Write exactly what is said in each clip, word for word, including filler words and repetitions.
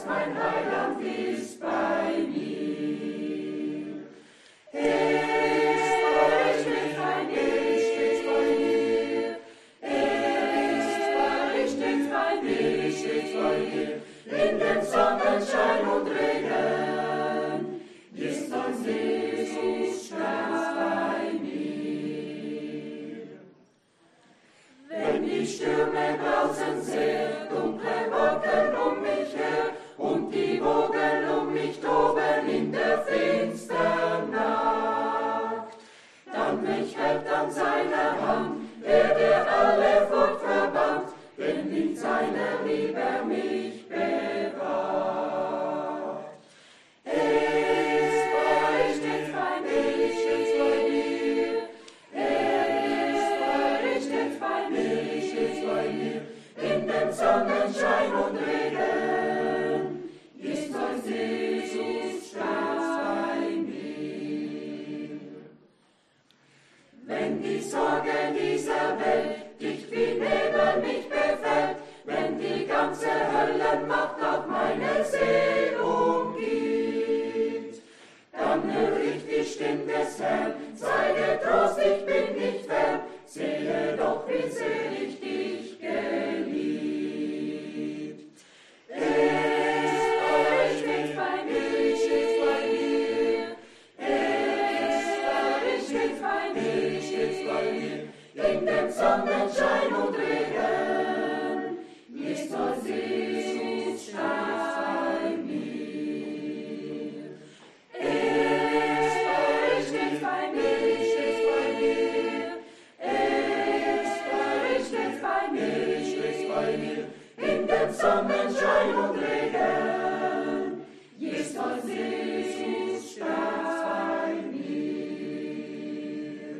mein Heiland ist bei mir. Er ist bei mir, stets bei mir. Er ist bei mir, stets bei mir, stets bei mir. In dem Sonnenschein und Regen ist mein Jesus ganz bei mir. Wenn die Stürme draußen sehr dunkle Wolken um mich her und die Wogen um mich toben in der finstern Nacht, dann mich hält an seiner Hand, der der alle Furcht verbannt, denn in seiner Liebe mich bewahrt. Er ist bei, stets bei mir, stets bei mir. Er ist bei, stets bei mir, stets bei mir. In dem Sonnenschein und Regen ist mein Jesus stets bei mir. Wenn die Sorge dieser Welt dicht wie Nebel mich befällt, wenn die ganze Höllenmacht auf meine Seele umgibt, dann höre ich die Stimme des Herrn, sei getrost, ich bin nicht fern, sehe doch, wie sehr ich dich geliebt. Er ist bei, stets bei mir, stets bei mir. Er ist bei, stets bei mir, stets bei mir. In dem Sonnenschein und Regen ist mein Jesus stets bei mir. Er ist bei, stets bei mir, stets bei mir. Er ist bei, stets bei mir, stets bei mir. In dem Sonnenschein und Regen ist mein Jesus stets bei mir.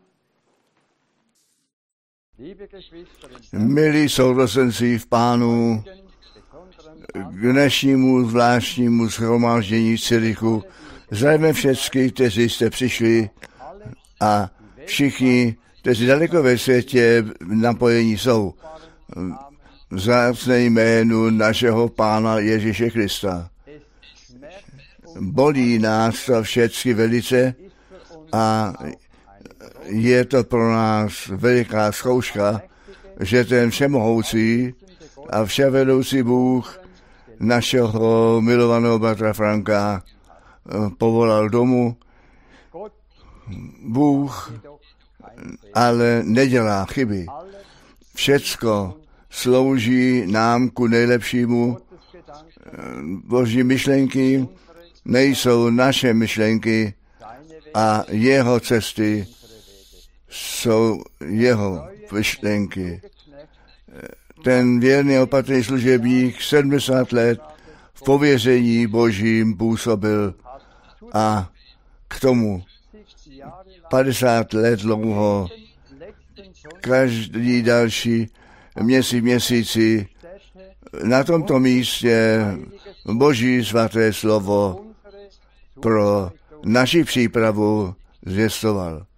Milí sourozenci v Pánu, k dnešnímu zvláštnímu shromáždění v Cirichu zdravíme všechny, kteří jste přišli a všichni, kteří daleko ve světě napojení jsou. V vzácné jménu našeho Pána Ježíše Krista. Bolí nás to všechny velice a je to pro nás veliká zkouška, že ten všemohoucí a vševedoucí Bůh našeho milovaného bratra Franka povolal domů. Bůh ale nedělá chyby. Všecko slouží nám ku nejlepšímu. Boží myšlenky nejsou naše myšlenky a jeho cesty jsou jeho myšlenky. Ten věrný opatrný služebník sedmdesát let v pověření Božím působil a k tomu padesát let dlouho každý další měsíc měsíci na tomto místě Boží svaté slovo pro naši přípravu zvěstoval.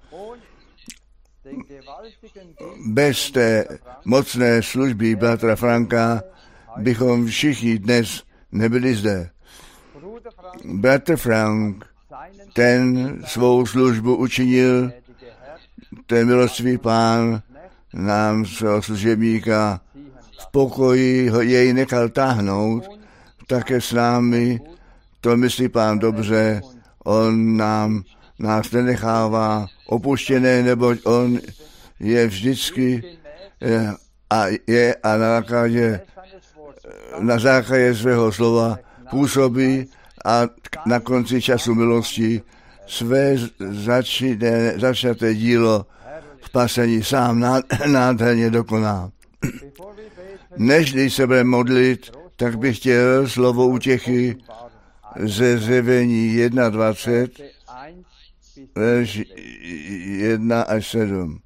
Bez té mocné služby bratra Franka bychom všichni dnes nebyli zde. Bratr Frank, ten svou službu učinil, ten milostivý Pán nám svého služebníka v pokoji jej nechal táhnout, také s námi, to myslí Pán dobře, on nám, nás nenechává opuštěné, neboť on je vždycky a je a na základě, na základě svého slova působí a na konci času milosti své začíne, začaté dílo spasení sám nádherně dokoná. Nežli se bude modlit, tak bych chtěl slovo útěchy ze Zjevení dvacet jedna, verš jedna až sedm.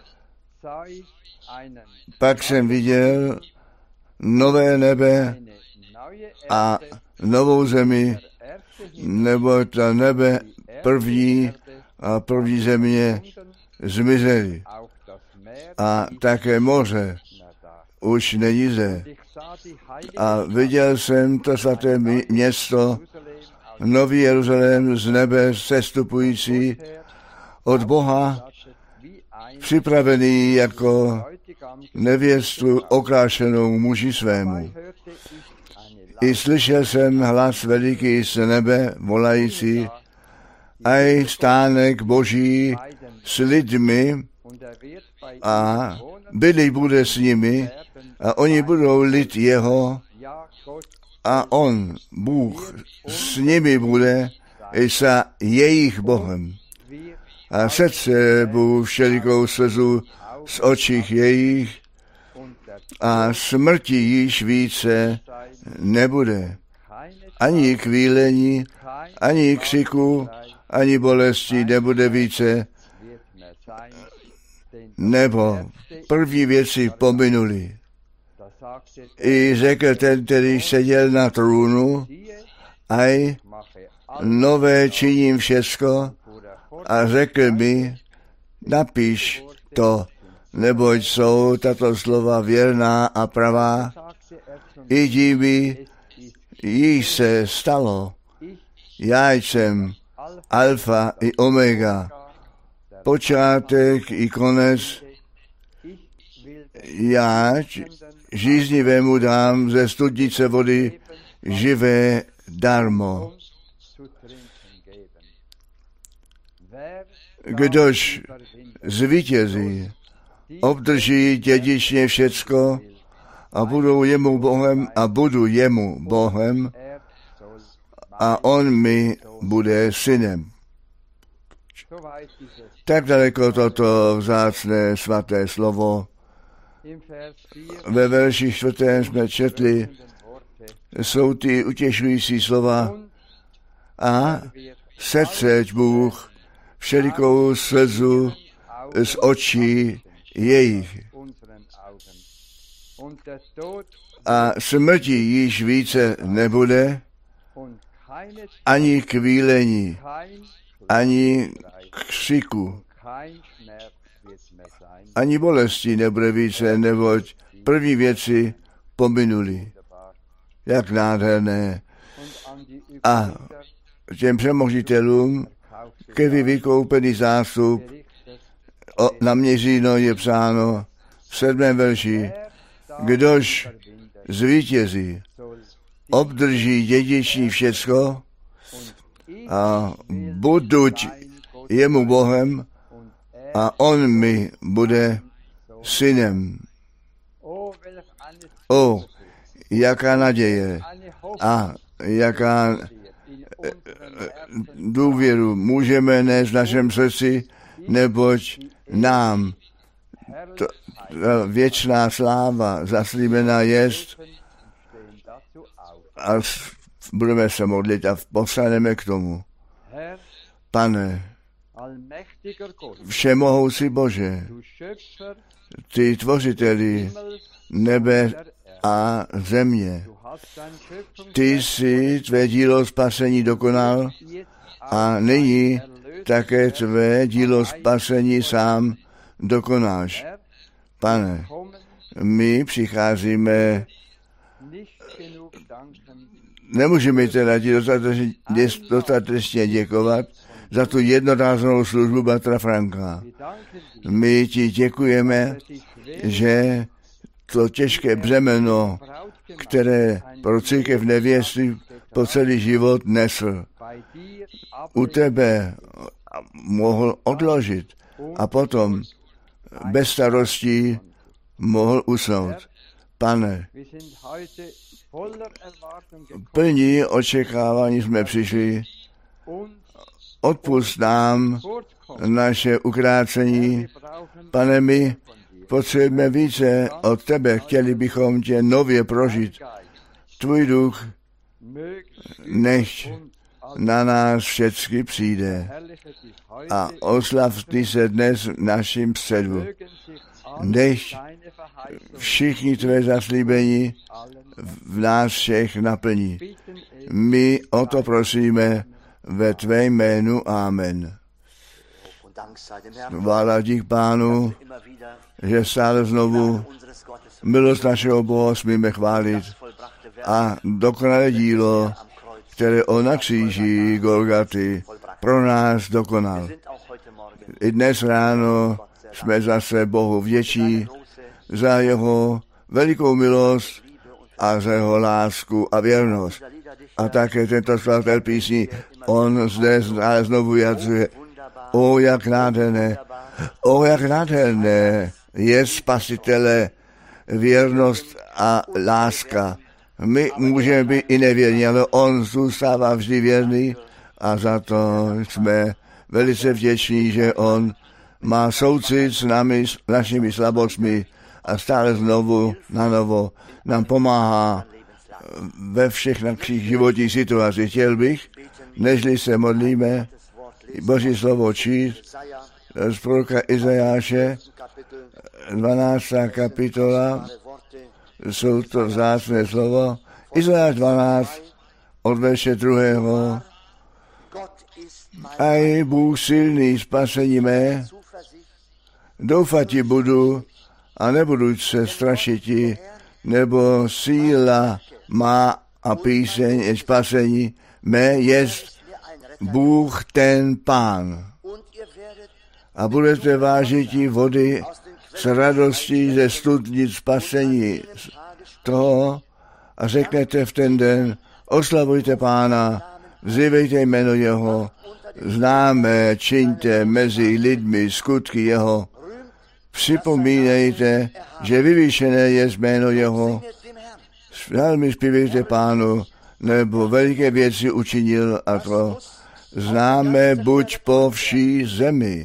Pak jsem viděl nové nebe a novou zemi, nebo ta nebe první a první země zmizely. A také moře už není zde. A viděl jsem to svaté město, Nový Jeruzalém z nebe sestupující od Boha, připravený jako nevěstu okrášenou muži svému. I slyšel jsem hlas veliký z nebe, volající, aj stánek Boží s lidmi a bydlí bude s nimi a oni budou lid jeho a on, Bůh, s nimi bude i sa jejich Bohem. A setře Bůh všelikou slzu z očích jejich a smrti již více nebude. Ani kvílení, ani křiku, ani bolesti nebude více, nebo první věci pominuli. I řekl ten, který seděl na trůnu, aj nové činím všecko, a řekl mi, napiš to, neboť jsou tato slova věrná a pravá. I díky již se stalo. Já jsem alfa i omega, počátek i konec. Já žíznivému dám ze studnice vody živé darmo. Kdož zvítězí, obdrží dědičně všecko a budou jemu Bohem a budu jemu Bohem a on mi bude synem. Tak daleko toto vzácné svaté slovo. Ve verši čtvrtém jsme četli, jsou ty utěšující slova a setřeď Bůh všelikou slzu z očí jejich. A smrti již více nebude, ani kvílení, ani křiku, ani bolesti nebude více, neboť první věci pominuli. Jak nádherné. A těm přemožitelům, který vykoupený zástup, o, na měříno je psáno v sedmém verši, kdož zvítězí, obdrží dědičí všecko a buduť jemu Bohem a on mi bude synem. O, jaká naděje a jaká důvěru můžeme nést v našem srdci, neboť nám to, věčná sláva zaslíbená jest a budeme se modlit a postaneme k tomu. Pane, všemohoucí Bože, ty tvořiteli nebe a země, ty jsi tvé dílo spasení dokonal a nyní také tvé dílo spasení sám dokonáš. Pane, my přicházíme, nemůžeme teda ti dostatečně, dostatečně děkovat za tu jednorázovou službu bratra Franka. My ti děkujeme, že to těžké břemeno, které pro církev nevěsty po celý život nesl, u tebe mohl odložit a potom bez starostí mohl usnout. Pane, plní očekávání jsme přišli, odpusť nám naše ukrácení. Pane, my potřebujeme více od tebe, chtěli bychom tě nově prožít. Tvůj duch nechť na nás všecky přijde a oslav ty se dnes v našim středu. Nechť všichni tvé zaslíbení v nás všech naplní. My o to prosíme ve tvé jménu. Amen. Chvála dík Pánu, že stále znovu milost našeho Boha smíme chválit a dokonalé dílo, které on na kříži Golgaty pro nás dokonal. I dnes ráno jsme zase Bohu vděční za jeho velikou milost a za jeho lásku a věrnost. A také tento skladatel písní, on zde znovu vyjadřuje, o jak nádherné, o jak nádherné je Spasitele věrnost a láska. My můžeme být i nevěrní, ale on zůstává vždy věrný a za to jsme velice vděční, že on má soucit s námi, s našimi slabostmi a stále znovu na novo nám pomáhá ve všech našich životních situacích. Chtěl bych, nežli se modlíme, Boží slovo číst z proroka Izajáše, dvanáctá kapitola, jsou to vzácné slovo, Izajáš dvanáct, od verše druhého. Aj Bůh silný spasení mé, doufati budu a nebudu se strašiti, nebo síla má a píseň je spasení mé jest Bůh ten Pán. A budete vážití vody s radostí ze studnic spasení toho a řeknete v ten den, oslavujte Pána, vzývejte jméno jeho, známe, čiňte mezi lidmi skutky jeho, připomínejte, že vyvýšené je jméno jeho, velmi zpívejte Pánu, nebo veliké věci učinil a to známe buď po vší zemi.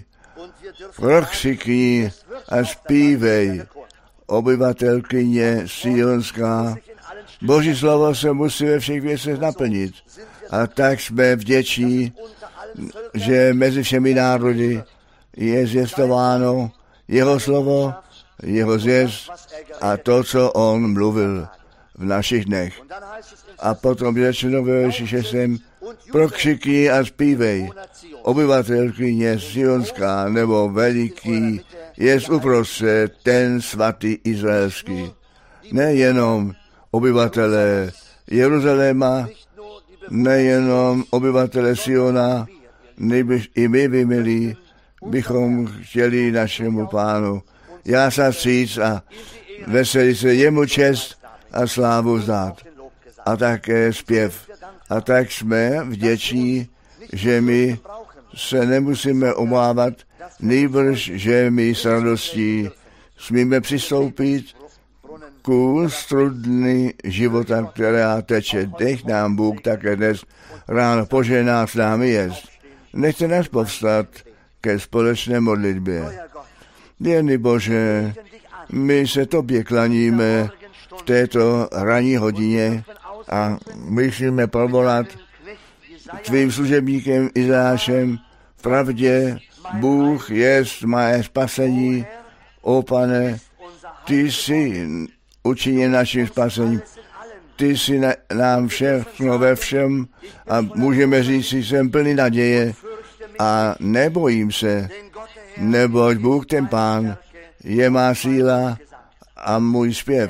Prokřikni a zpívej, obyvatelkyně Sionská. Boží slovo se musí ve všech věcech naplnit. A tak jsme vděční, že mezi všemi národy je zvěstováno jeho slovo, jeho zvěst a to, co on mluvil v našich dnech. A potom řečeno ve verši šestém, prokřikni a zpívej, obyvatelkyně Sionská, nebo veliký je uprostřed ten svatý izraelský. Nejenom obyvatelé Jeruzaléma, nejenom obyvatelé Siona, nejbyž i my by milí, bychom chtěli našemu Pánu jásat říct a veselit se jemu čest a slávu zdát. A také zpěv. A tak jsme vděční, že my se nemusíme obávat, nejbrž, že my s radostí smíme přistoupit ku studni života, která teče. Dech nám Bůh také dnes ráno požená s námi jest. Nechte nás povstat ke společné modlitbě. Věrný Bože, my se tobě klaníme v této ranní hodině a musíme provolat tvým služebníkem Izášem v pravdě Bůh jest moje spasení. O Pane, ty jsi učinil naším spasením. Ty jsi na, nám všechno ve všem a můžeme říct, že jsem plný naděje a nebojím se, neboť Bůh ten Pán je má síla a můj zpěv.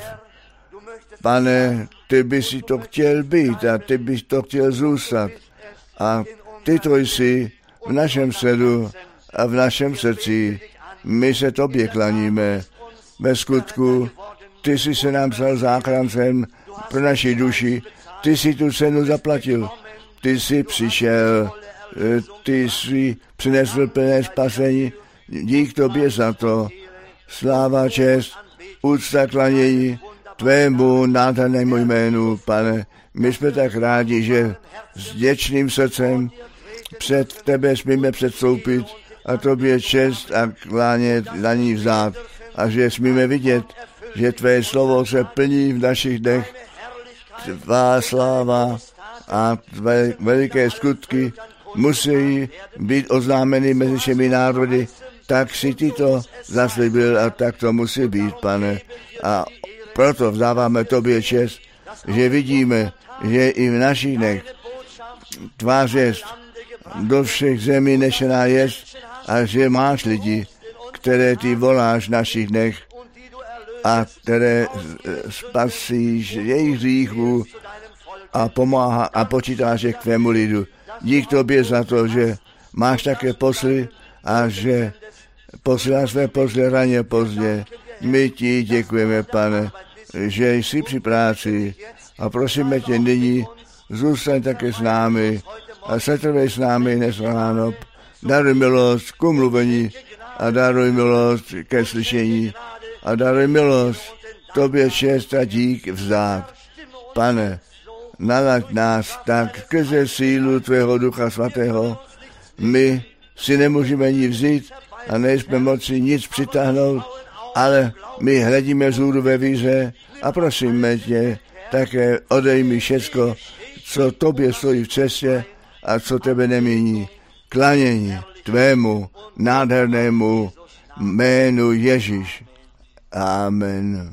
Pane, ty bys si to chtěl být a ty bys to chtěl zůstat. A ty to jsi v našem srdci a v našem srdci. My se tobě klaníme. Ve skutku, ty jsi se nám stal záchrancem pro naši duši. Ty jsi tu cenu zaplatil. Ty jsi přišel. Ty jsi přinesl plné spasení. Dík tobě za to. Sláva, čest, úcta, klanění tvému nádhernému jménu, Pane. My jsme tak rádi, že s vděčným srdcem před tebe smíme předstoupit a tobě čest a klánět na ní vzdát. A že smíme vidět, že tvé slovo se plní v našich dnech. Tvá sláva a tvé veliké skutky musí být oznámeny mezi všemi národy. Tak si ty to zaslíbil a tak to musí být, Pane. A proto vzdáváme tobě čest, že vidíme, že i v našich dnech tvá zvěst do všech zemí nešená jest a že máš lidi, které ty voláš v našich dnech a které spasíš jejich hříchu a pomáhá a počítáš je k tvému lidu. Dík tobě za to, že máš také posly a že posíláš své posly raně pozdě. My ti děkujeme, Pane, že jsi při práci a prosíme tě nyní, zůstaň také s námi a setrvej s námi dnes ráno. Daruj milost k umluvení a daruj milost ke slyšení a daruj milost tobě čest a dík vzdát. Pane, nalaď nás tak skrze sílu tvého Ducha Svatého. My si nemůžeme nic vzít a nejsme moci nic přitáhnout, ale my hledíme vzhůru ve víře a prosíme tě, také odejmi všecko, co tobě stojí v cestě a co tebe nemění. Klanění tvému nádhernému jménu Ježíš. Amen.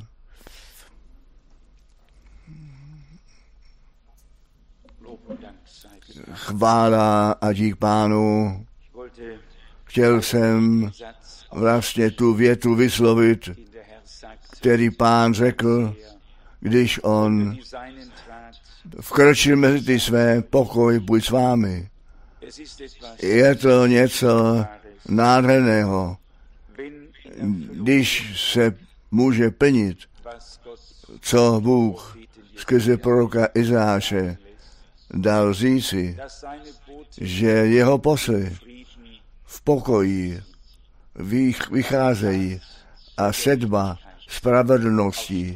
Chvála a dík Pánu. Chtěl jsem vlastně tu větu vyslovit, který Pán řekl, když on vkročil mezi ty své, pokoj buď s vámi. Je to něco nádherného, když se může plnit, co Bůh skrze proroka Izáše dal říci, že jeho posly v pokoji vycházejí a sedba spravedlností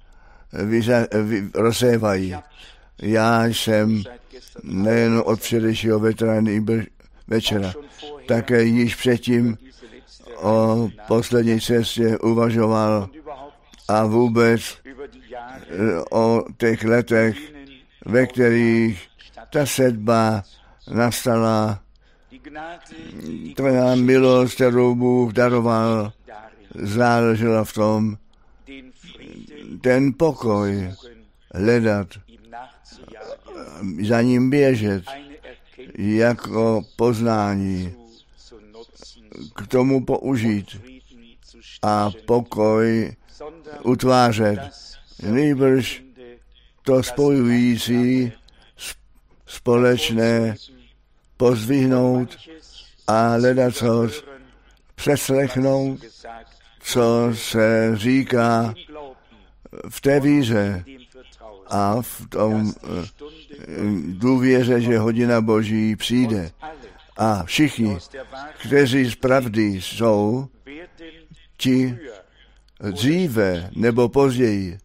rozsévají. Já jsem nejen od včerejšího večera, také již předtím o poslední cestě uvažoval a vůbec o těch letech, ve kterých ta sedba nastala, tvá milost, kterou Bůh daroval, záležela v tom, ten pokoj hledat, za ním běžet, jako poznání, k tomu použít a pokoj utvářet. Nejbrž to spojující společné pozdvihnout a hledat, co přeslechnout, co se říká v té víře a v tom důvěře, že hodina Boží přijde. A všichni, kteří z pravdy jsou, ti dříve nebo později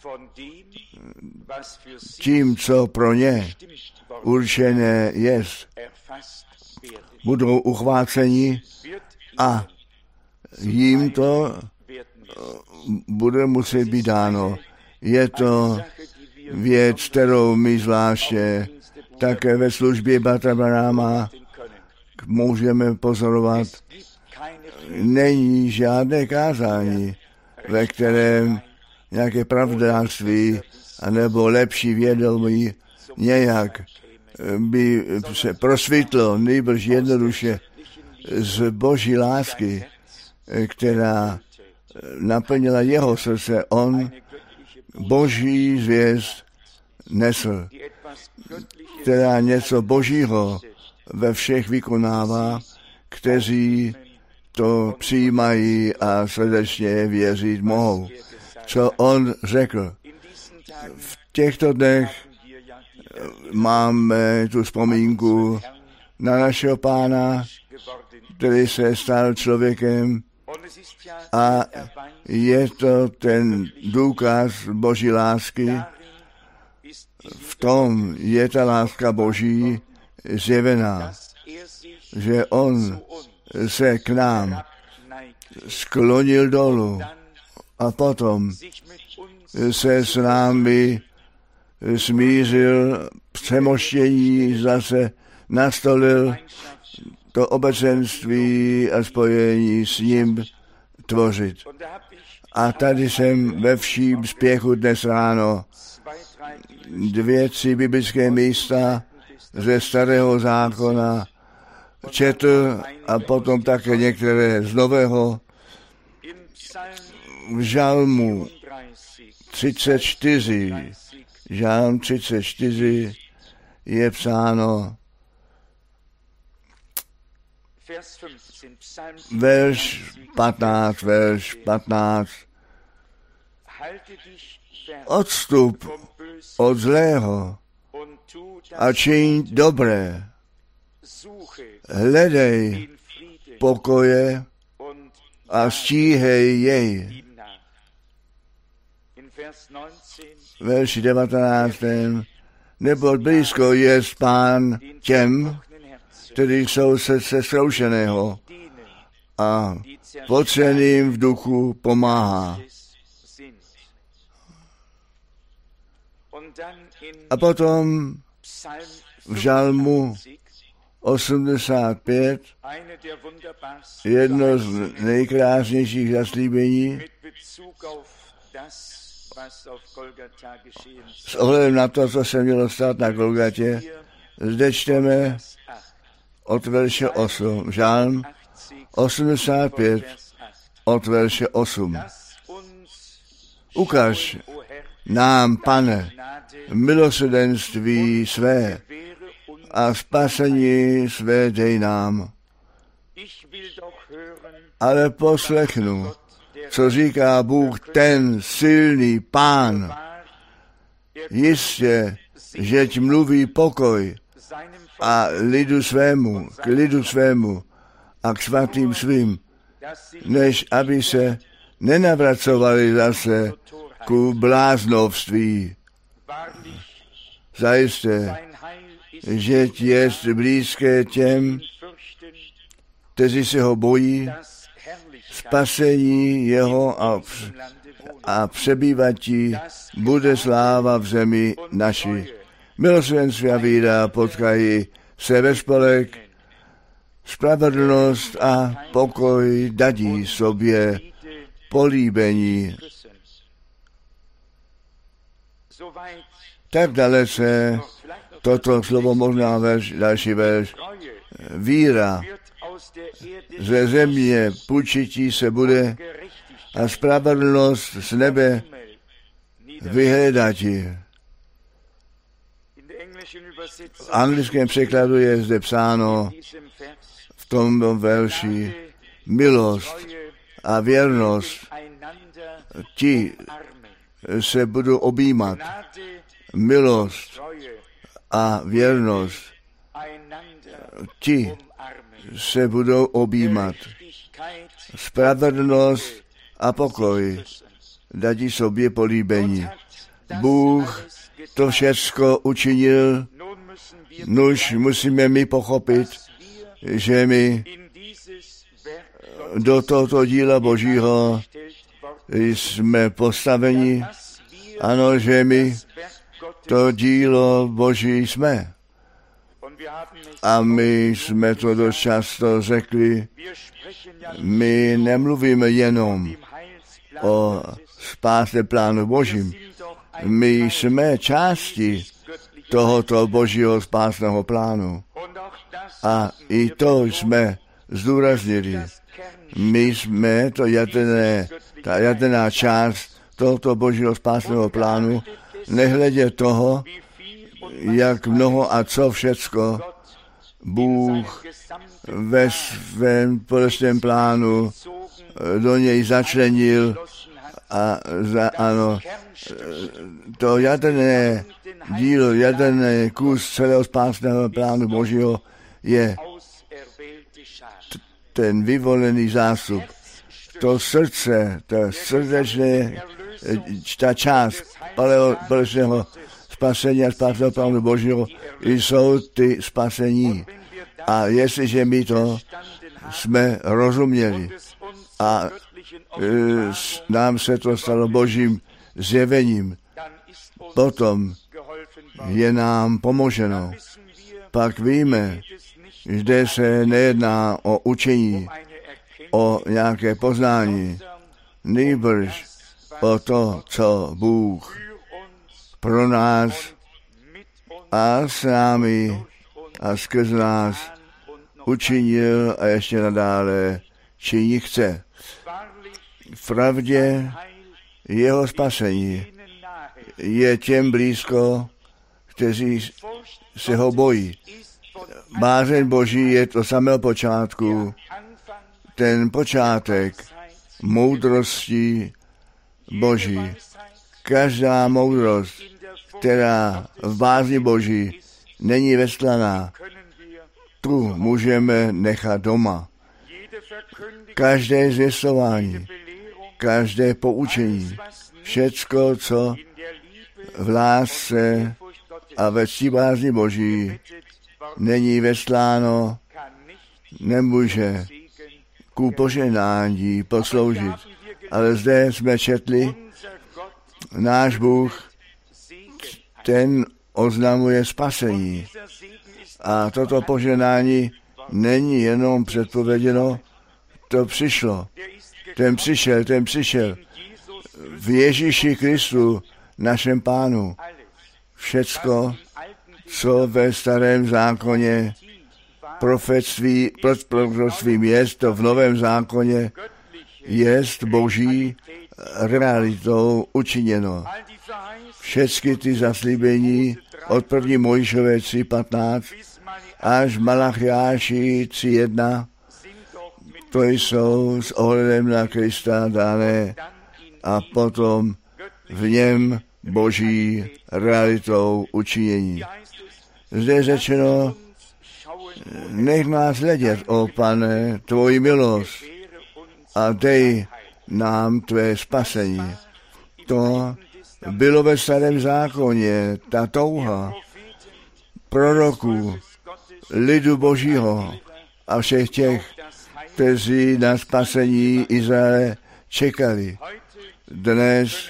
tím, co pro ně určené jest, budou uchváceni a jim to bude muset být dáno. Je to věc, kterou my zvláště také ve službě Bratra Branhama můžeme pozorovat. Není žádné kázání, ve kterém nějaké pravdářství anebo lepší vědomí nějak by se prosvítlo, nejbrž jednoduše z Boží lásky, která naplnila jeho srdce. On Boží zvěst nesl, která něco Božího ve všech vykonává, kteří to přijímají a srdečně věřit mohou. Co on řekl. V těchto dnech máme tu vzpomínku na našeho Pána, který se stal člověkem, a je to ten důkaz Boží lásky. V tom je ta láska Boží zjevená, že on se k nám sklonil dolů a potom se s námi smířil, přemoštění zase nastolil, to obecenství a spojení s ním tvořit. A tady jsem ve vším spěchu dnes ráno dvě, tři biblické místa ze Starého zákona četl a potom také některé z Nového. v žalmu třicet čtyři, žalm třicet čtyři je psáno, verš patnáct, verš patnáct, odstup od zlého a čiň dobré, hledej pokoje a stíhej jej. Verši devatenáctém Neboť blízko je Pán těm, kteří jsou srdce zkroušeného a potřeným v duchu pomáhá. A potom v žalmu osmdesát pět jedno z nejkrásnějších zaslíbení s ohledem na to, co se mělo stát na Golgatě. Zde čteme od verše osm. Žálm osmdesát pět od verše osm. Ukaž nám, Pane, milosrdenství své a spasení své dej nám. Ale poslechnu, co říká Bůh, ten silný Pán. Jistě, žeť mluví pokoj a lidu svému, k lidu svému a k svatým svým, než aby se nenavracovali zase ku bláznovství. Zajisté, žeť jest blízké těm, kteří se ho bojí, spasení jeho a, a přebývatí bude sláva v zemi naší. Milosrdenství a víra potkají se ve spolek, spravedlnost a pokoj dadí sobě políbení. Tak dalece toto slovo, možná verš, další verš, víra ze země půjčití se bude a spravedlnost z nebe vyhledatí. V anglickém překladu je zde psáno v tomto verši milost a věrnost ti se budou objímat. Milost a věrnost ti se budou objímat. Spravedlnost a pokoj dadí sobě políbení. Bůh to všecko učinil, nuž musíme my pochopit, že my do tohoto díla Božího jsme postaveni, ano, že my to dílo Boží jsme. A my jsme to dost často řekli, my nemluvíme jenom o spáse plánu Božím. My jsme části tohoto Božího spásného plánu. A i to jsme zdůraznili. My jsme to jaderné, ta jaderná část tohoto Božího spásného plánu, nehledě toho, jak mnoho a co všecko Bůh ve svém společném plánu do něj začlenil a za, ano, to jaderné dílo, jaderné kus celého spásného plánu Božího je ten vyvolený zástup. To srdce, to srdečné, ta část společného spasení a spásného plánu Božího jsou ty spasení. A jestliže my to jsme rozuměli a e, nám se to stalo Božím zjevením, potom je nám pomoženo. Pak víme, že se nejedná o učení, o nějaké poznání, nýbrž o to, co Bůh pro nás a s námi a skrz nás učinil a ještě nadále činí chce. V pravdě jeho spasení je těm blízko, kteří se ho bojí. Bázeň Boží je to samého počátku, ten počátek moudrosti Boží. Každá moudrost, která v bázni Boží není veslaná, tu můžeme nechat doma. Každé zvěstování, každé poučení, všecko, co v lásce a ve ctibázni Boží není vesláno, nemůže ku požehnání posloužit. Ale zde jsme četli, náš Bůh, ten oznamuje spasení. A toto požehnání není jenom předpověděno, to přišlo. Ten přišel, ten přišel v Ježíši Kristu, našem Pánu. Všecko, co ve starém zákoně profetství, proroctvím jest, to v novém zákoně jest Boží realitou učiněno. Všechny ty zaslíbení od první Mojžíšové tři patnáct až Malachiáši tři jedna, to jsou s ohledem na Krista dané a potom v něm Boží realitou učinění. Zde je řečeno, nech nás hledět, o Pane, tvoji milost a dej nám tvé spasení. To bylo ve starém zákoně, ta touha proroků, lidu Božího a všech těch, kteří na spasení Izraele čekali. Dnes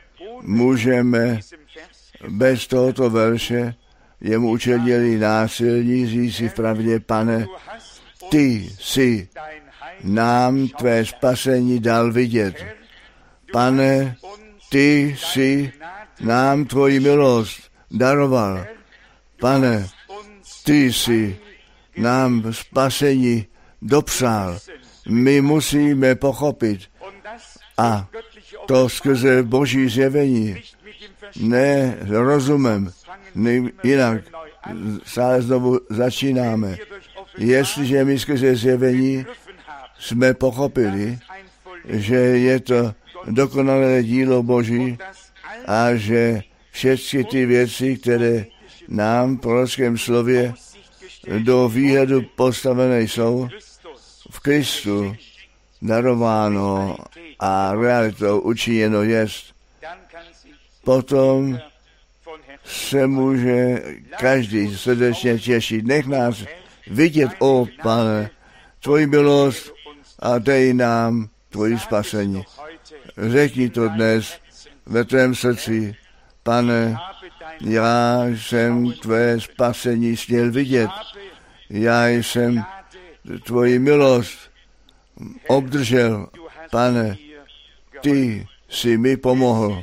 můžeme bez tohoto verše jemu učinili násilní říci v pravdě, Pane, ty jsi nám tvé spasení dal vidět. Pane, ty jsi nám tvoji milost daroval. Pane, ty jsi nám spasení dopřál. My musíme pochopit a to skrze Boží zjevení, ne rozumem, ne, jinak stále znovu začínáme. Jestliže my skrze zjevení jsme pochopili, že je to dokonalé dílo Boží a že všechny ty věci, které nám v prorockém slově do výhledu postavené jsou, v Kristu darováno a realitou učiněno jest, potom se může každý srdečně těšit. Nech nás vidět, o Pane, tvoji milost a dej nám tvoji spasení. Řekni to dnes ve tvém srdci, Pane, já jsem tvé spasení směl vidět. Já jsem tvoji milost obdržel. Pane, ty jsi mi pomohl.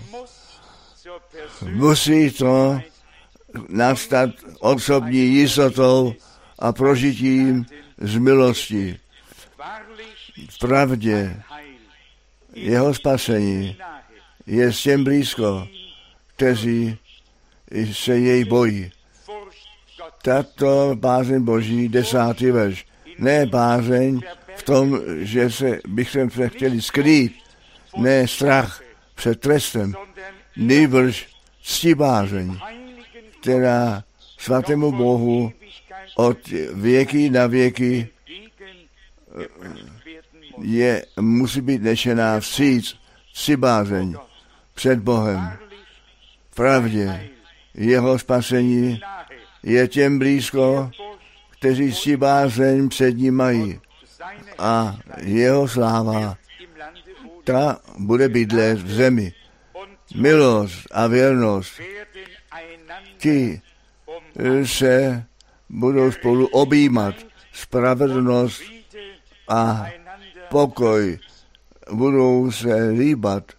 Musí to nastat osobní jistotou a prožitím z milosti. V pravdě jeho spasení je s těm blízko, kteří se jej bojí. Tato bázeň Boží, desátý verš. Ne bázeň v tom, že se bychom se chtěli skrýt, ne strach před trestem, nýbrž ctibázeň, která svatému Bohu od věky na věky je, musí být nešená vstříc, ctibázeň před Bohem. V pravdě jeho spasení je těm blízko, kteří ctibázeň před ním mají. A jeho sláva, ta bude bydlet v zemi. Milost a věrnost, ti se budou spolu objímat. Spravedlnost a pokoj budou se líbat.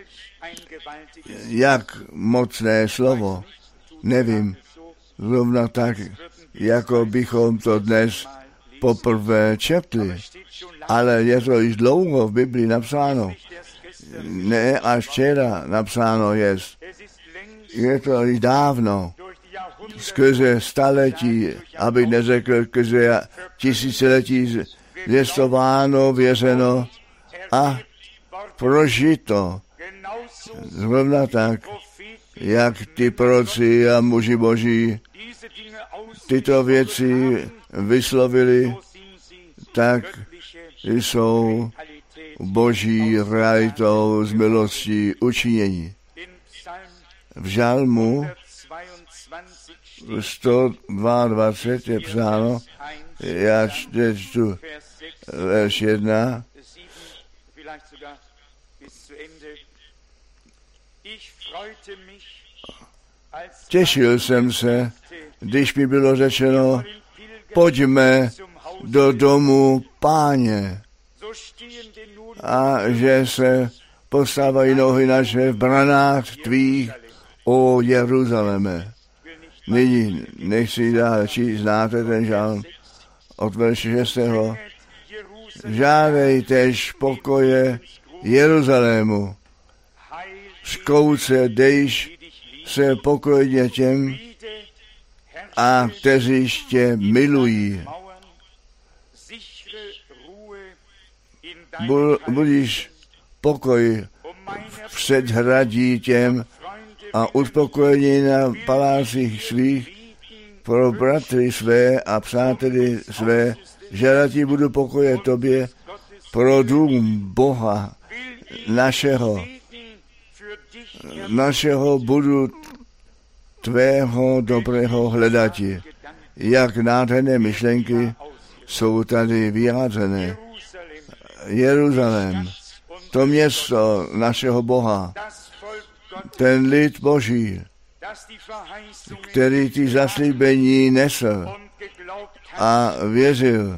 Jak mocné slovo, nevím, zrovna tak, jako bychom to dnes poprvé četli, ale je to již dlouho v Biblii napsáno. ne až včera napsáno jest. Je to i dávno, skrze staletí, aby neřekl, skrze tisíciletí zvěstováno, věřeno a prožito. Zrovna tak, jak ty proroci a muži boží tyto věci vyslovili, tak jsou boží realitou z milostí učinění. V žalmu sto dvacet dva je psáno, já čtu verš jedna, těšil jsem se, když mi bylo řečeno, pojďme do domu Páně. A že se postávají nohy naše v branách tvých, o Jeruzaléme. Nyní nechci dál číst, znáte ten žalm od verše šestého. Žádejtež pokoje Jeruzalému. Zkouce dejš se pokojně těm, a kteří tě milují. Budíš pokoj v předhradí těm a uspokojení na palácích svých pro bratry své a přáteli své, že ti budu pokoje tobě pro dům Boha našeho. Našeho budu tvého dobrého hledati. Jak nádherné myšlenky jsou tady vyjádřené. Jeruzalém, to město našeho Boha, ten lid Boží, který ty zaslíbení nesl a věřil,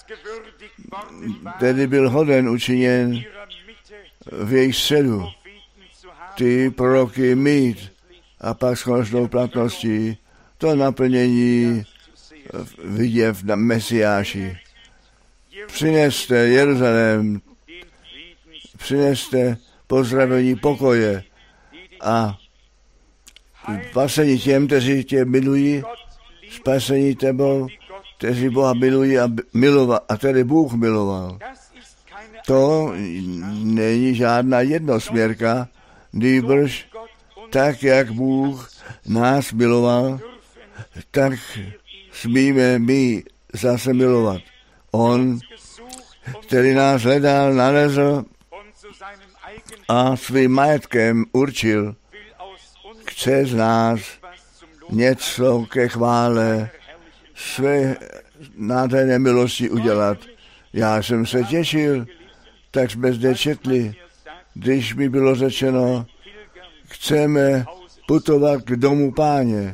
který byl hoden učiněn v jejich středu ty proroky mít a pak s konečnou platností to naplnění vidět v Mesiáši. Přineste Jeruzalém, přineste pozdravení pokoje a spasení těm, kteří tě milují, spasení tebou, kteří Boha milují a miloval, a tedy Bůh miloval. To není žádná jednosměrka, nýbrž tak, jak Bůh nás miloval, tak smíme my zase milovat. On, který nás hledal, nalezl a svým majetkem určil, chce z nás něco ke chvále své nádherné milosti udělat. Já jsem se těšil, tak jsme zde četli, když mi bylo řečeno, chceme putovat k domu Páně.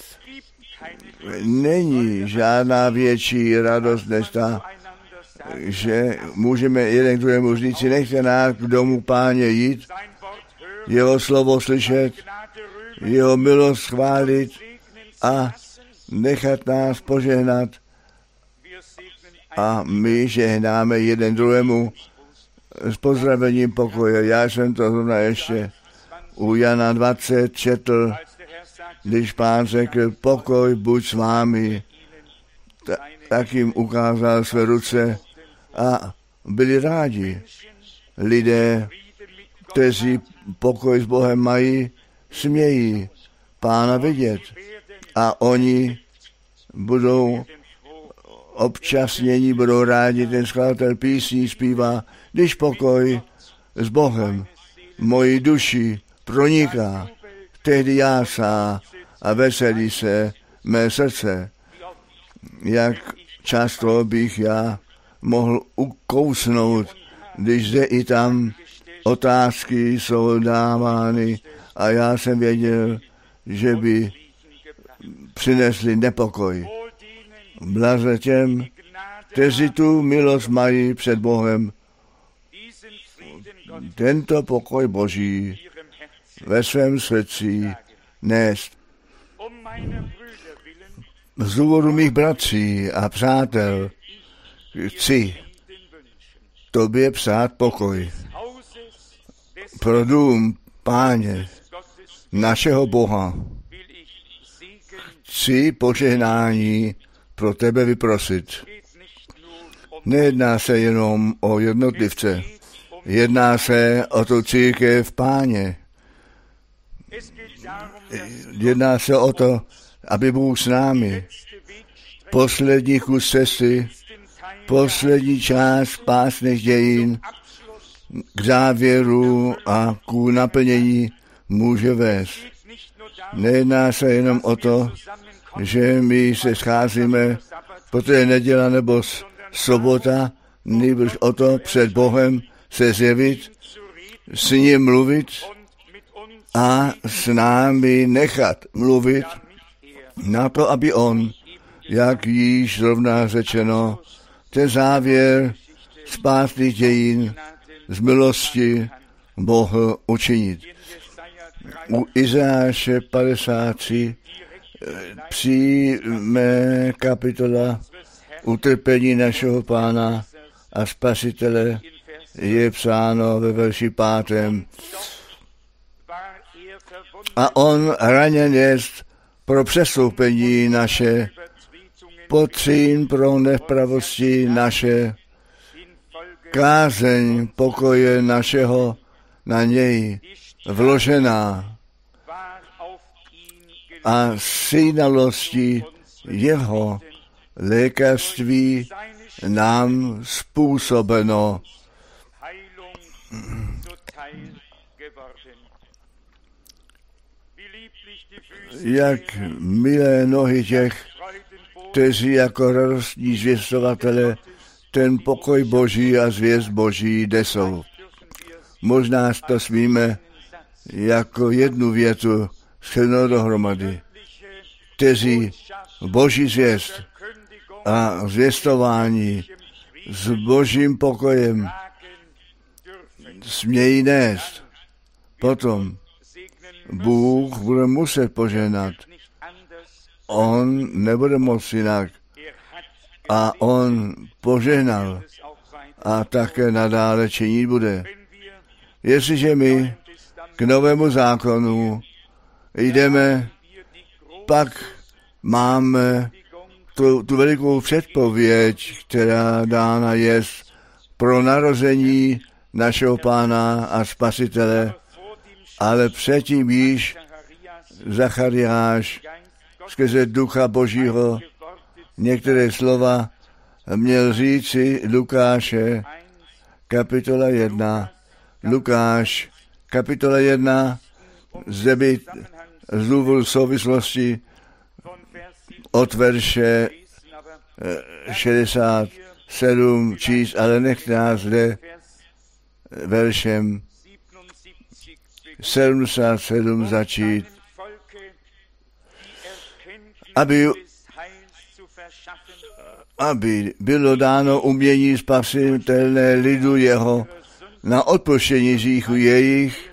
Není žádná větší radost než ta, že můžeme jeden k druhému říct, nechte nás k domu Páně jít, jeho slovo slyšet, jeho milost chválit a nechat nás požehnat. A my žehnáme jeden druhému s pozdravením pokoje. Já jsem to zrovna ještě u Jana dvacet četl, když Pán řekl, pokoj buď s vámi, ta, tak jim ukázal své ruce a byli rádi. Lidé, kteří pokoj s Bohem mají, smějí Pána vidět a oni budou občasnění, budou rádi, ten skladatel písní zpívá, když pokoj s Bohem moji duši proniká, tehdy jásá a veselí se mé srdce. Jak často bych já mohl ukousnout, když zde i tam otázky jsou dávány a já jsem věděl, že by přinesli nepokoj. Blaze těm, kteří tu milost mají před Bohem, tento pokoj Boží ve svém srdci nést. Z důvodu mých bratří a přátel chci tobě přát pokoj. pro dům Páně, našeho Boha, chci požehnání pro tebe vyprosit. Nejedná se jenom o jednotlivce, jedná se o tu církev Páně. Jedná se o to, aby Bůh s námi. Poslední kus cesty, poslední část spásných dějin k závěru a k naplnění může vést. Nejedná se jenom o to, že my se scházíme, protože je neděle nebo sobota, nýbrž o to před Bohem se zjevit, s ním mluvit a s námi nechat mluvit na to, aby on, jak již zrovna řečeno, ten závěr spásných dějin z milosti mohl učinit. U Izajáše padesát tři přijme kapitola utrpení našeho Pána a Spasitele je psáno ve verši pátém. A on raněn jest pro přestoupení naše, potřín pro nepravosti naše, kázeň pokoje našeho na něj vložená a sínalosti jeho lékařství nám způsobeno. Jak milé nohy těch, kteří jako radostní zvěstovatele ten pokoj Boží a zvěst Boží nesou. Možná to smíme jako jednu větu shrnout dohromady. Kteří Boží zvěst a zvěstování s Božím pokojem smějí nést. Potom Bůh bude muset požehnat. On nebude moct jinak. A on požehnal a také nadále činit bude. Jestliže my k novému zákonu jdeme, pak máme tu, tu velikou předpověď, která dána je pro narození našeho Pána a Spasitele, ale předtím již Zachariáš skrze Ducha Božího některé slova měl říci Lukáše, kapitola jedna. Lukáš, kapitola jedna, zde by z důvodu souvislosti od verše šedesát sedm číst, ale nechte nás zde veršem sedmdesát sedm začít, aby, aby bylo dáno umění spasitelné lidu jeho na odpuštění hříchů jejich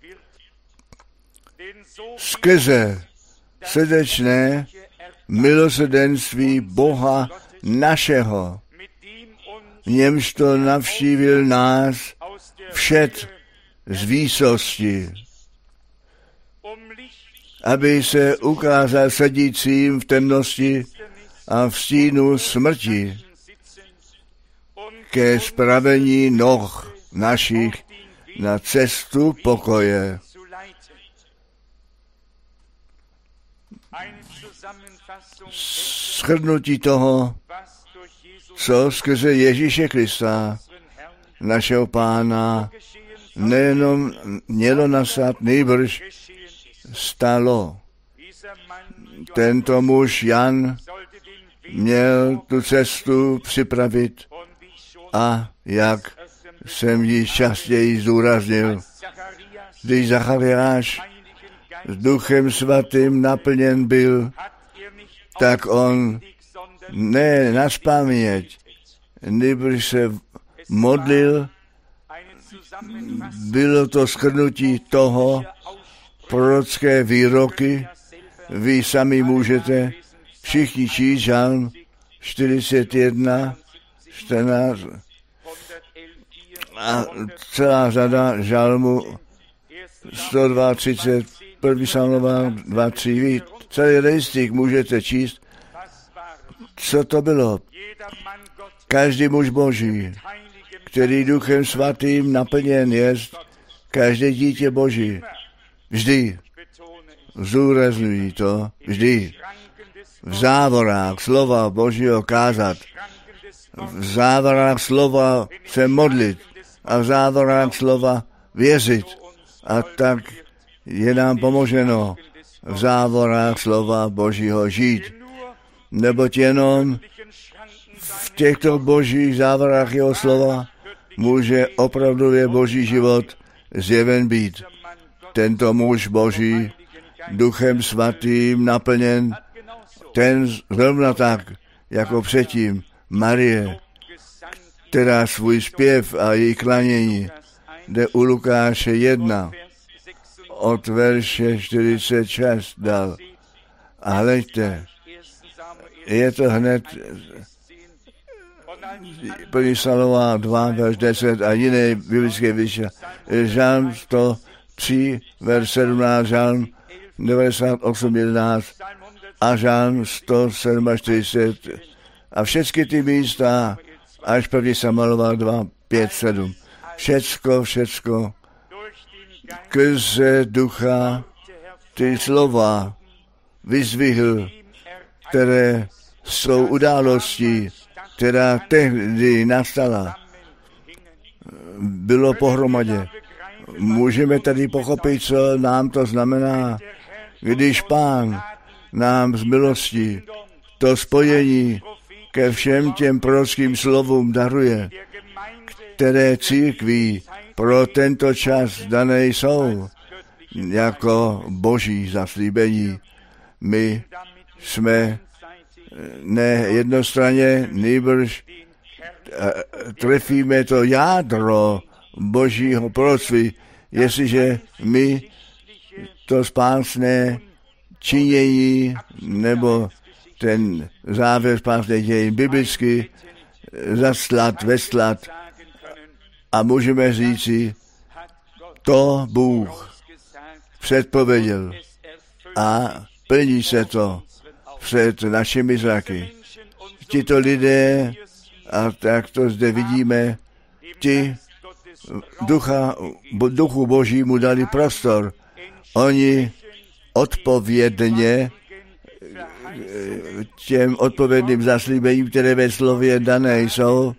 skrze srdečné milosrdenství Boha našeho, v němž to navštívil nás všet z výsosti, aby se ukázal sedícím v temnosti a v stínu smrti ke spravení noh našich na cestu pokoje. Shrnutí toho, co skrze Ježíše Krista, našeho Pána, nejenom mělo nastat, nejbrž stalo. Tento muž Jan měl tu cestu připravit a jak jsem ji častěji zdůraznil, když Zachariáš s Duchem Svatým naplněn byl, tak on ne nazpaměť, nýbrž se modlil. Bylo to shrnutí toho, prorocké výroky, vy sami můžete všichni číst žalm čtyřicet jedna, čtrnáct a celá řada žalmu sto třicet dva, první Samuelova dva tři, celý rejstřík můžete číst, co to bylo. Každý muž Boží, který Duchem Svatým naplněn jest, každé dítě Boží, vždy, zúraznují to, vždy, v závorách slova Božího kázat, v závorách slova se modlit a v závorách slova věřit. A tak je nám pomoženo v závorách slova Božího žít. Neboť jenom v těchto božích závorách jeho slova může opravdově boží život zjeven být. Tento muž Boží, Duchem Svatým naplněn, ten zrovna tak, jako předtím Marie, která svůj zpěv a její klanění jde u Lukáše jedna od verše čtyřicet šest dal. A hleďte, je to hned první Samuelova dva, verš deset a jiné biblické vyše. Žalm sto tři, verš sedmnáct, žalm devadesát osm, jedenáct a žalm sto čtyřicet sedm. A všechny ty místa až první Samuelova dva, pět, sedm. Všecko, všecko, skrze ducha ty slova vyzvihl, které jsou událostí, která tehdy nastala, bylo pohromadě. Můžeme tady pochopit, co nám to znamená, když Pán nám z milostí to spojení ke všem těm prorockým slovům daruje, které církví pro tento čas dané jsou jako boží zaslíbení. My jsme ne jednostranně, nýbrž trefíme to jádro božího proroctví, jestliže my to spásné činění nebo ten závěr spásné dějin biblicky zaslat, veslat a můžeme říci, to Bůh předpověděl a plní se to před našimi zraky. Tito lidé, a tak to zde vidíme, ti ducha, duchu Božímu dali prostor. Oni odpovědně těm odpovědným zaslíbením, které ve slově dané jsou,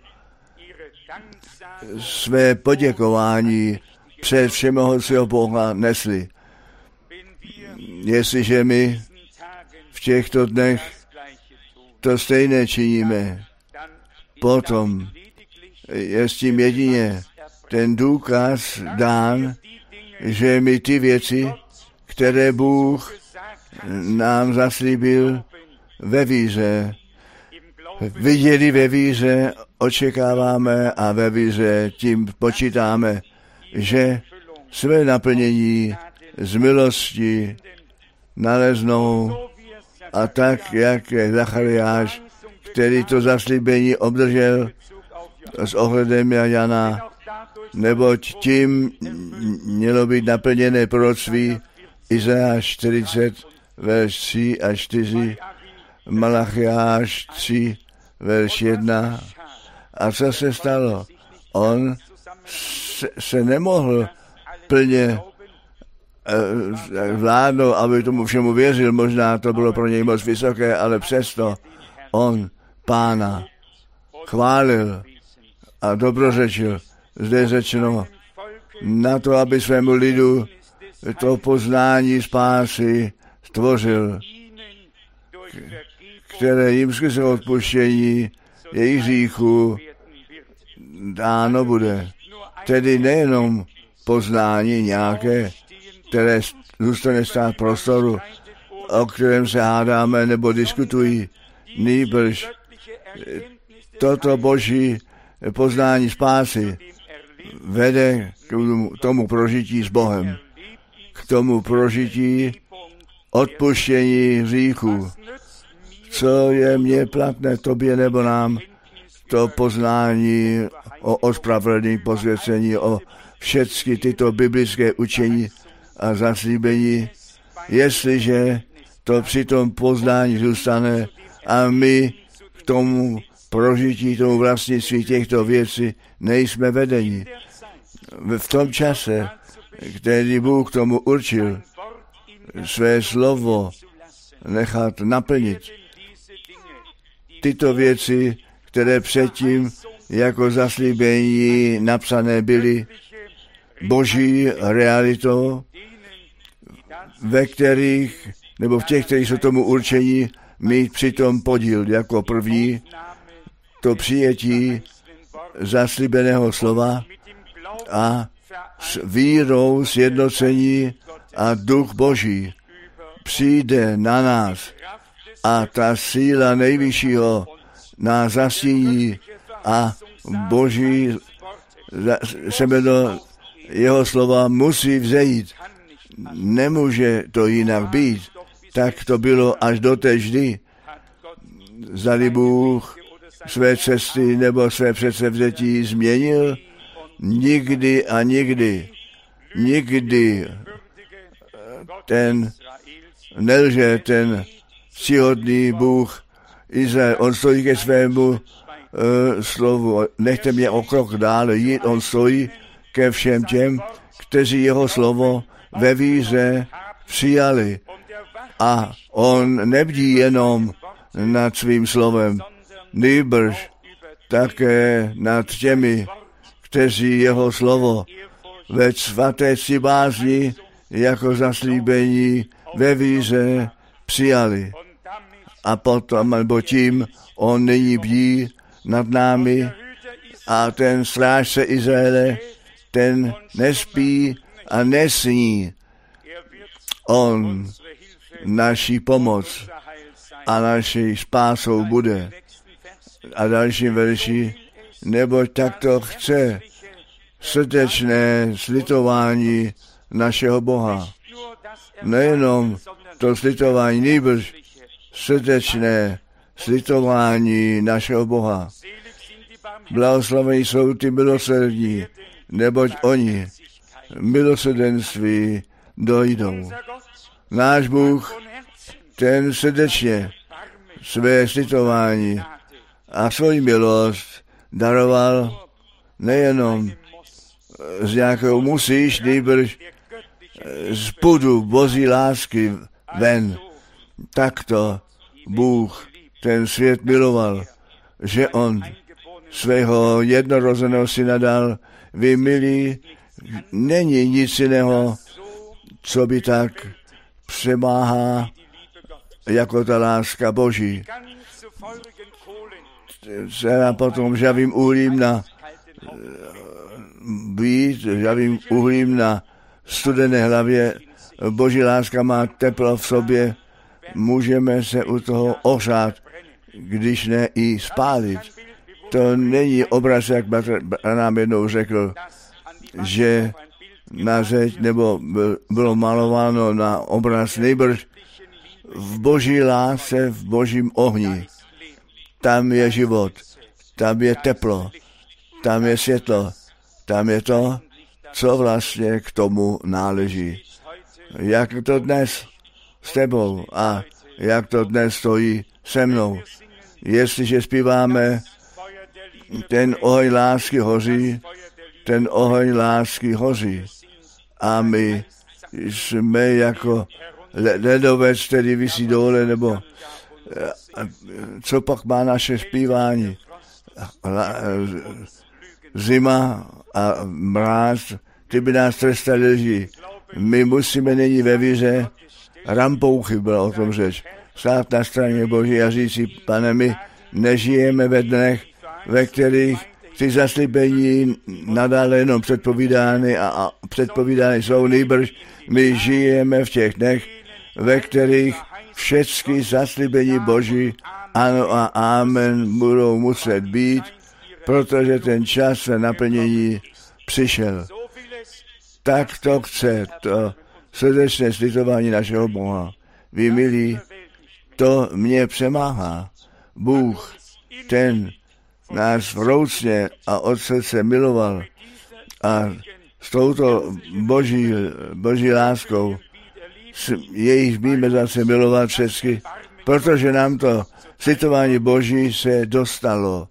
své poděkování před všemohoucího Boha nesli. Jestliže my v těchto dnech to stejné činíme, potom je s tím jedině ten důkaz dán, že my ty věci, které Bůh nám zaslíbil ve víře, viděli ve víře, očekáváme a ve víře tím počítáme, že své naplnění z milosti naleznou a tak, jak je Zachariáš, který to zaslíbení obdržel s ohledem na Jana, neboť tím mělo být naplněné proroctví Izajáš čtyřicet, verš tři a čtyři, Malachiáš tři, verš jedna. A co se stalo? On se, se nemohl plně vládnout, aby tomu všemu věřil. Možná to bylo pro něj moc vysoké, ale přesto on Pána chválil a dobrořečil. Zde je řečeno na to, aby svému lidu to poznání spásy stvořil, které jim skrze odpuštění jejich hříchů dáno bude. Tedy nejenom poznání nějaké, které zůstane stát prostoru, o kterém se hádáme nebo diskutují, nýbrž toto boží poznání spásy vede k tomu prožití s Bohem, k tomu prožití odpuštění hříchů. Co je mně platné, tobě nebo nám, to poznání o ospravedlnění, posvěcení, o všechny tyto biblické učení, a zaslíbení, jestliže to při tom poznání zůstane a my k tomu prožití, tomu vlastnictví těchto věcí nejsme vedeni. V tom čase, který Bůh tomu určil, své slovo nechat naplnit. Tyto věci, které předtím jako zaslíbení napsané byly, boží realitou, ve kterých, nebo v těch, kteří jsou tomu určení, mít přitom podíl jako první, to přijetí zaslíbeného slova a s vírou sjednocení a duch Boží přijde na nás a ta síla nejvyššího nás zastíní a Boží semeno jeho slova musí vzejít. Nemůže to jinak být. Tak to bylo až do té vždy. Zdali Bůh své cesty nebo své předsevzetí změnil? Nikdy a nikdy. Nikdy ten nelže, ten ctihodný Bůh Izrael. On stojí ke svému uh, slovu. Nechte mě o krok dále jít. On stojí ke všem těm, kteří jeho slovo ve víře přijali. A on nebdí jenom nad svým slovem, nýbrž také nad těmi, kteří jeho slovo ve svaté cti bázni jako zaslíbení ve víře přijali. A potom, nebo tím, on nyní bdí nad námi a ten strážce Izraele, ten nespí a nesní. On naší pomoc a naší spásou bude. A další verši, neboť takto chce srdečné slitování našeho Boha. Nejenom to slitování, nýbrž srdečné slitování našeho Boha. Blahoslavení jsou ty milosrdní, neboť oni milosrdenství dojdou. Náš Bůh, ten srdečně své slitování a svoji milost daroval nejenom z nějakého musíš, nýbrž z pudu boží lásky ven. Takto Bůh ten svět miloval, že on svého jednorozeného syna dal. Vy, milí, není nic jiného, co by tak přemáhá jako ta láska Boží. Se nám potom žavým uhlím na být, žavým uhlím na studené hlavě. Boží láska má teplo v sobě. Můžeme se u toho ohřát, když ne i spálit. To není obraz, jak nám jednou řekl, že na zeď nebo bylo malováno na obraz, nejbrž v boží lásce, v božím ohni. Tam je život, tam je teplo, tam je světlo, tam je to, co vlastně k tomu náleží. Jak to dnes s tebou a jak to dnes stojí se mnou. Jestliže zpíváme, ten oheň lásky hoří, ten oheň lásky hoří. A my jsme jako ledovec, který visí dole, nebo co pak má naše zpívání? Zima a mráz, ty by nás trestali lží. My musíme nyní ve víře, rampouchy byla o tom řeč, stát na straně Boží a říci, pane, my nežijeme ve dnech, ve kterých ty zaslíbení nadále jenom předpovídány a, a předpovídány jsou, nýbrž my žijeme v těch dnech, ve kterých všechny zaslíbení Boží ano a amen budou muset být, protože ten čas své naplnění přišel. Tak to chce to srdečné slitování našeho Boha. Vy, milí, to mě přemáhá. Bůh, ten nás vroucně a od srdce miloval a s touto boží, boží láskou, jejíž víme zase milovat všechny, protože nám to slitování boží se dostalo.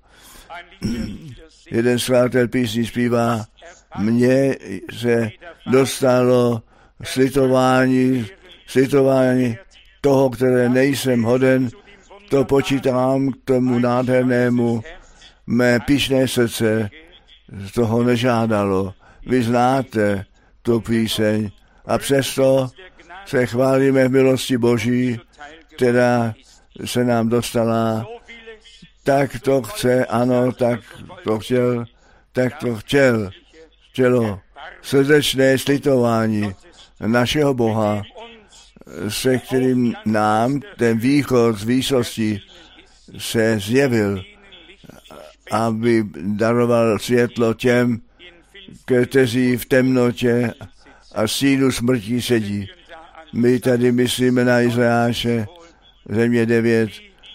Jeden skladatel písní zpívá, mně se dostalo slitování, slitování toho, které nejsem hoden, to počítám k tomu nádhernému, mé pyšné srdce z toho nežádalo. Vy znáte tu píseň a přesto se chválíme v milosti Boží, která se nám dostala. Tak to chce, ano, tak to chtěl, tak to chtěl, chtělo srdečné slitování našeho Boha, se kterým nám ten východ z výsosti se zjevil, aby daroval světlo těm, kteří v temnotě a stínu smrti sedí. My tady myslíme na Izajáše, země devět,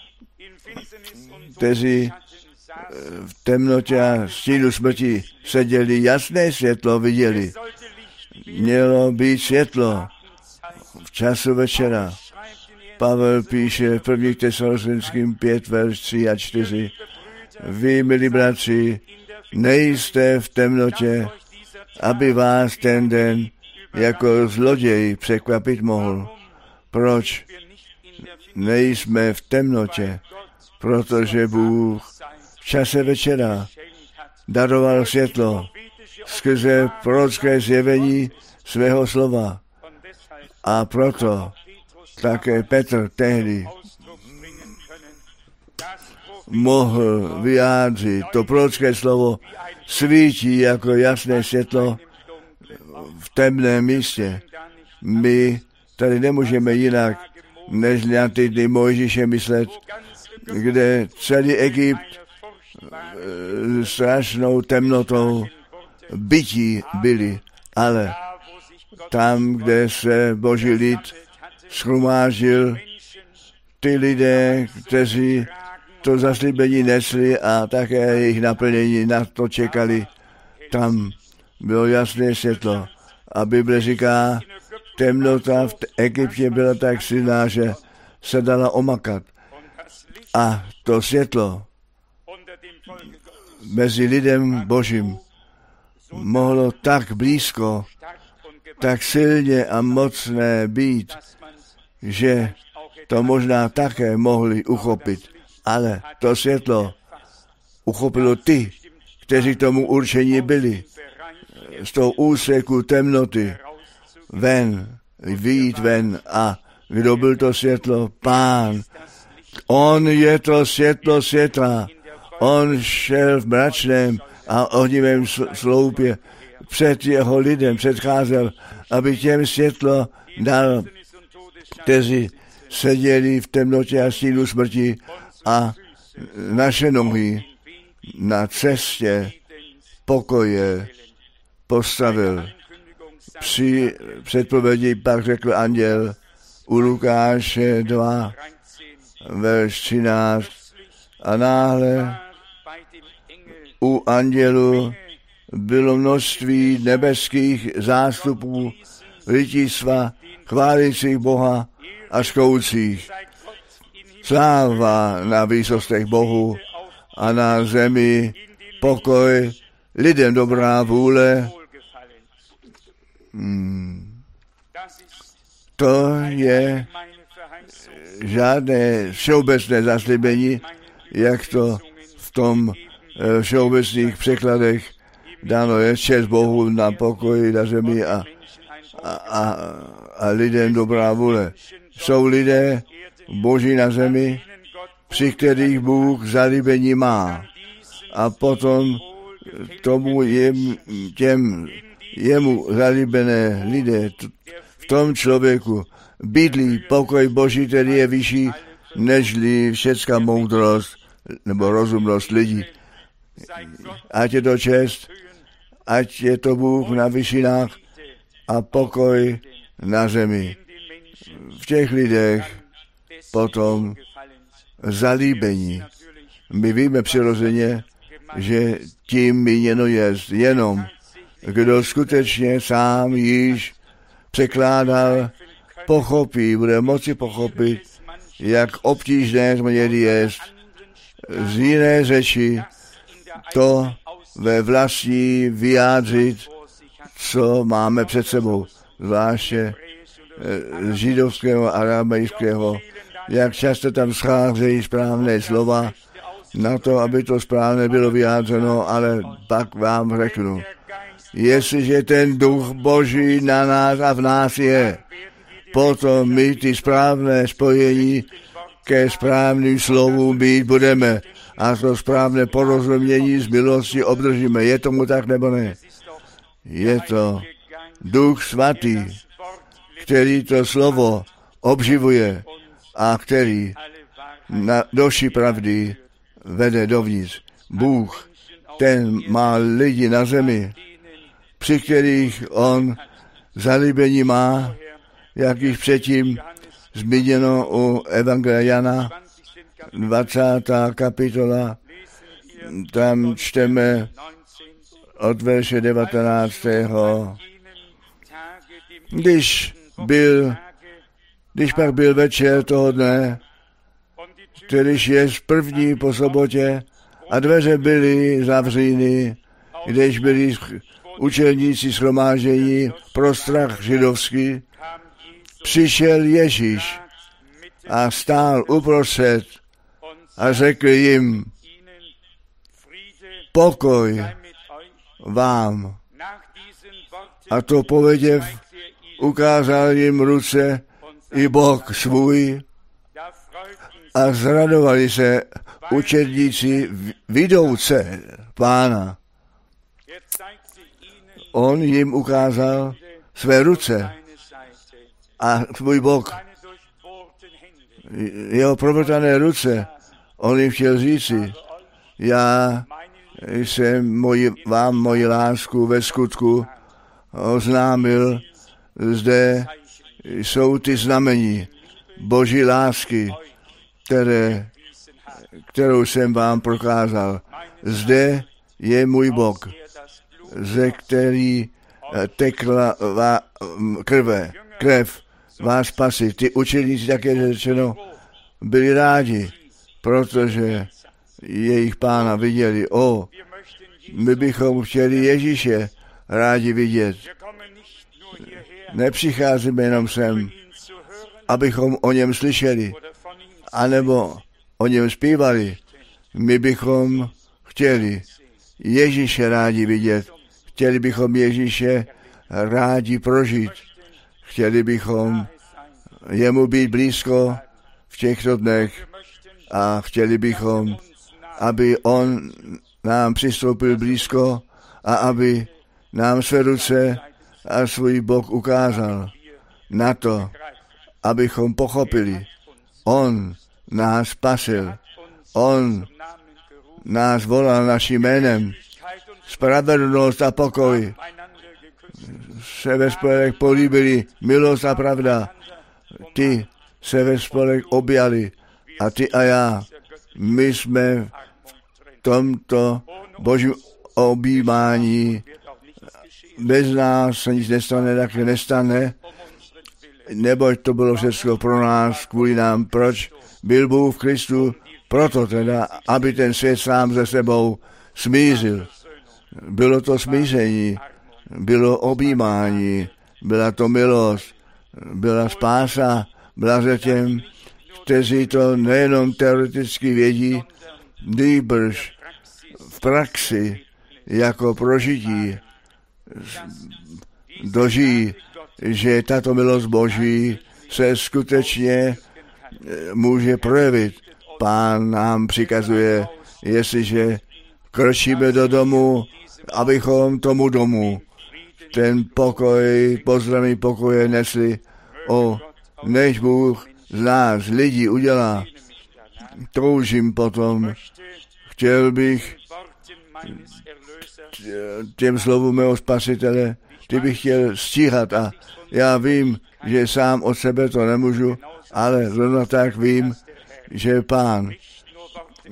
kteří v temnotě a stínu smrti seděli, jasné světlo viděli. Mělo být světlo v času večera. Pavel píše v první Tesalonickým pět, verš tři a čtyři. Vy, milí bratři, nejste v temnotě, aby vás ten den jako zloděj překvapit mohl. Proč nejsme v temnotě? Protože Bůh v čase večera daroval světlo skrze prorocké zjevení svého slova. A proto také Petr tehdy mohl vyjádřit, to prorocké slovo svítí jako jasné světlo v temném místě. My tady nemůžeme jinak, než na ty dny Mojžíše myslet, kde celý Egypt e, strašnou temnotou bytí byli, ale tam, kde se Boží lid shromáždil, ty lidé, kteří to zaslíbení nesli a také jejich naplnění na to čekali, tam bylo jasné světlo. A Bible říká, temnota v Egyptě byla tak silná, že se dala omakat. A to světlo mezi lidem Božím mohlo tak blízko, tak silně a mocné být, že to možná také mohli uchopit. Ale to světlo uchopilo ty, kteří tomu určení byli. Z toho úseku temnoty ven, vyjít ven. A kdo byl to světlo? Pán. On je to světlo světa. On šel v mračném a ohnivém sloupě před jeho lidem předcházel, aby těm světlo dal, kteří seděli v temnotě a stínu smrti, a naše nohy na cestě pokoje postavil. Při předpovědi pak řekl anděl u Lukáše dva, verš třináct, a náhle u andělu bylo množství nebeských zástupů rytístva, chválících Boha a škoucích. Sláva na výsostech Bohu a na zemi pokoj, lidem dobrá vůle. Hmm. To je žádné všeobecné zaslíbení, jak to v tom všeobecných překladech dáno je, čest Bohu na pokoji na zemi a, a, a, a lidem dobrá vůle. Jsou lidé Boží na zemi, při kterých Bůh zalíbení má. A potom tomu jem, těm jemu zalíbené lidé v tom člověku bydlí pokoj Boží, který je vyšší nežli všecká moudrost nebo rozumnost lidí. Ať je to čest, ať je to Bůh na vyšinách a pokoj na zemi. V těch lidech potom zalíbení. My víme přirozeně, že tím míněno je jenom kdo skutečně sám již překládal, pochopí, bude moci pochopit, jak obtížné změny je z jiné řeči to ve vlastní vyjádřit, co máme před sebou, zvláště z židovského a aramejského, jak často tam scházejí správné slova na to, aby to správně bylo vyjádřeno, ale pak vám řeknu, jestliže ten duch Boží na nás a v nás je, potom my ty správné spojení ke správným slovům být budeme a to správné porozumění z milosti obdržíme. Je tomu tak nebo ne? Je to Duch Svatý, který to slovo obživuje a který na doši pravdy vede dovnitř. Bůh, ten má lidi na zemi, při kterých on zalíbení má, jak již předtím zmíněno u Evangelia Jana, dvacátá kapitola, tam čteme od verše devatenáctého Když byl, když pak byl večer toho dne, kterýž je první po sobotě, a dveře byly zavříny, když byli učedníci shromáždění pro strach židovský, přišel Ježíš a stál uprostřed a řekl jim, pokoj vám. A to poveděv, ukázal jim ruce i bok svůj a zradovali se učedníci vidouce Pána. On jim ukázal své ruce a svůj bok, jeho provrtané ruce. On jim chtěl říci, já jsem moji, vám moji lásku ve skutku oznámil, zde jsou ty znamení Boží lásky, které, kterou jsem vám prokázal. Zde je můj bok, ze který tekla vá, krve, krev vás spasí. Ty učeníci, také řečeno, byli rádi, protože jejich Pána viděli. O, my bychom chtěli Ježíše rádi vidět. Nepřicházíme jenom sem, abychom o něm slyšeli, anebo o něm zpívali. My bychom chtěli Ježíše rádi vidět. Chtěli bychom Ježíše rádi prožít. Chtěli bychom jemu být blízko v těchto dnech a chtěli bychom, aby on nám přistoupil blízko a aby nám své ruce a svůj bok ukázal na to, abychom pochopili. On nás spasil. On nás volal naším jménem. Spravedlnost a pokoj se ve spolek políbili, milost a pravda. Ty se ve spolek objali a ty a já. My jsme v tomto Božím objímání. Bez nás se nic nestane, tak nestane, neboť to bylo všechno pro nás, kvůli nám. Proč byl Bůh v Kristu? Proto teda, aby ten svět sám ze sebou smířil. Bylo to smíření, bylo objímání, byla to milost, byla spása, byla těm, kteří to nejenom teoreticky vědí, nýbrž v praxi jako prožití dožijí, že tato milost Boží se skutečně může projevit. Pán nám přikazuje, jestliže kročíme do domu, abychom tomu domu ten pokoj, pozdravný pokoje nesli. O, než Bůh z nás lidí udělá, toužím potom. Chtěl bych těm slovům mého Spasitele, ty bych chtěl stíhat a já vím, že sám od sebe to nemůžu, ale zrovna tak vím, že Pán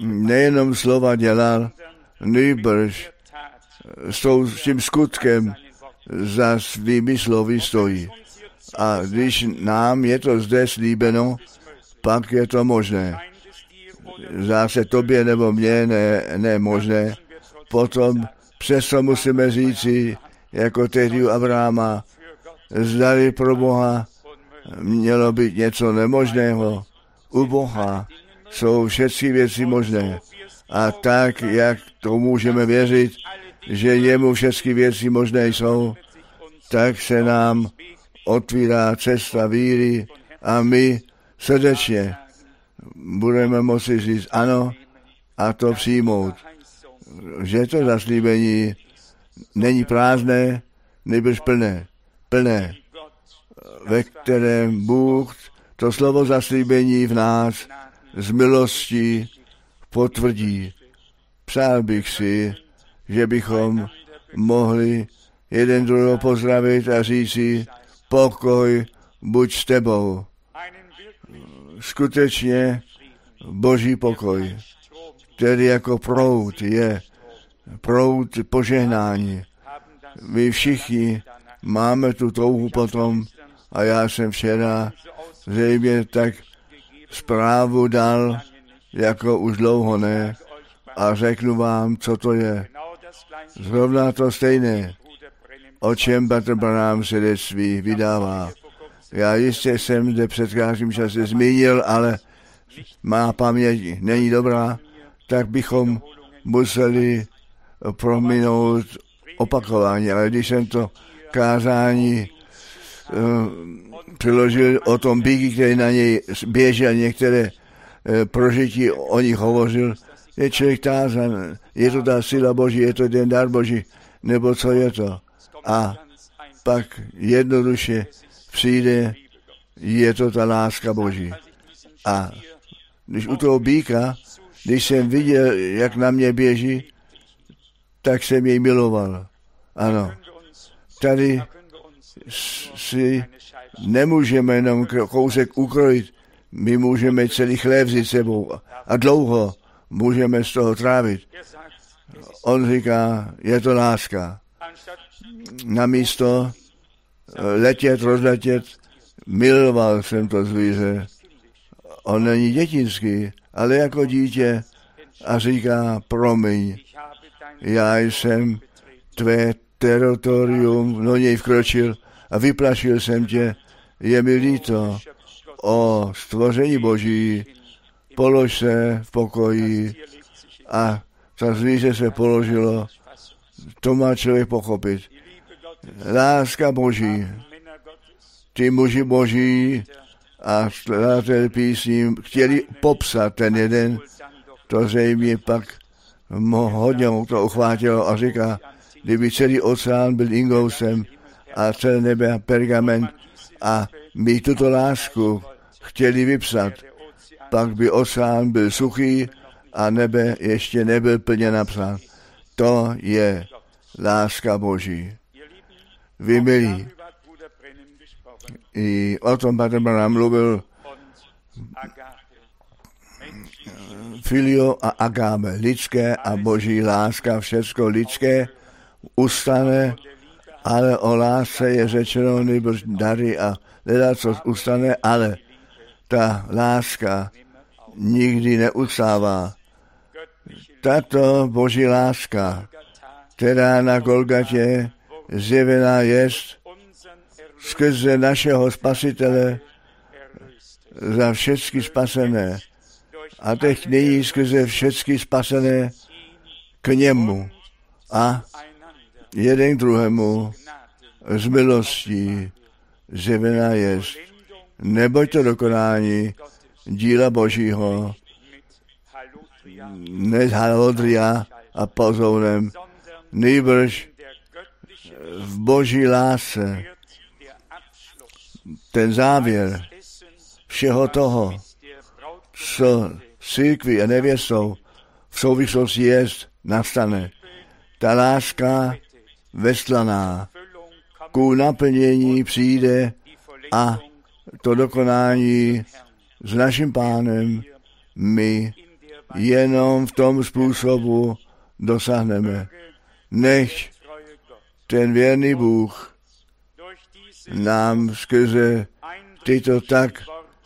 nejenom slova dělal, nýbrž s tím skutkem za svými slovy stojí. A když nám je to zde slíbeno, pak je to možné. Zase tobě nebo mně ne, ne možné. Potom přesto musíme říci, jako tehdy u Abrahama, zdali pro Boha mělo být něco nemožného. U Boha jsou všechny věci možné. A tak, jak to můžeme věřit, že jemu všechny věci možné jsou, tak se nám otvírá cesta víry a my srdečně budeme moci říct ano a to přijmout. Že to zaslíbení není prázdné, nýbrž plné. Plné, ve kterém Bůh to slovo zaslíbení v nás z milostí potvrdí. Přál bych si, že bychom mohli jeden druhého pozdravit a říci pokoj buď s tebou. Skutečně Boží pokoj, který jako proud je proud požehnání. My všichni máme tu touhu potom a já jsem včera zřejmě tak zprávu dal, jako už dlouho ne, a řeknu vám, co to je. Zrovna to stejné, o čem Bratr Branham svědectví vydává. Já jistě jsem zde před krátkým čase zmínil, ale má paměť není dobrá, tak bychom museli prominout opakování. Ale když jsem to kázání uh, přiložil o tom bíky, který na něj běžel, některé uh, prožití o nich hovořil, je člověk tázan, je to ta síla Boží, je to ten dar Boží, nebo co je to. A pak jednoduše přijde, je to ta láska Boží. A když u toho býka, když jsem viděl, jak na mě běží, tak jsem jej miloval. Ano, tady si nemůžeme jenom kousek ukrojit, my můžeme celý chléb vzít sebou a dlouho můžeme z toho trávit. On říká, je to láska. Namísto letět, rozletět, miloval jsem to zvíře. On není dětinský, ale jako dítě a říká, promiň, já jsem tvé teritorium, do něj vkročil a vyplašil jsem tě, je mi líto. O stvoření Boží, polož se v pokoji a ta zvíře se položilo, to má člověk pochopit. Láska Boží, ty muži Boží a skladatel písní chtěli popsat ten jeden, to zřejmě pak hodně to uchvátilo a říká, kdyby celý oceán byl ingousem a celé nebe pergament a my tuto lásku chtěli vypsat, pak by oceán byl suchý a nebe ještě nebyl plně napsán. To je láska Boží. Vy milí, i o tom Bratr Branham mluvil filio a agape, lidské a Boží láska, všecko lidské ustane, ale o lásce je řečeno nejbrž dary a hledat, co ustane, ale ta láska nikdy neustává. Tato Boží láska, která na Golgatě zjevená jest skrze našeho Spasitele za všechny spasené a teď nyní skrze všechny spasené k němu a jeden k druhému z milostí zjevená jest. Neboť to dokonání díla Božího ne halodria a pozounem, nýbrž v Boží lásce. Ten závěr všeho toho, co církví a nevěstou v souvislosti jest, nastane. Ta láska veslaná ku naplnění přijde a to dokonání s naším Pánem my jenom v tom způsobu dosáhneme. Nech ten věrný Bůh nám skrze tyto tak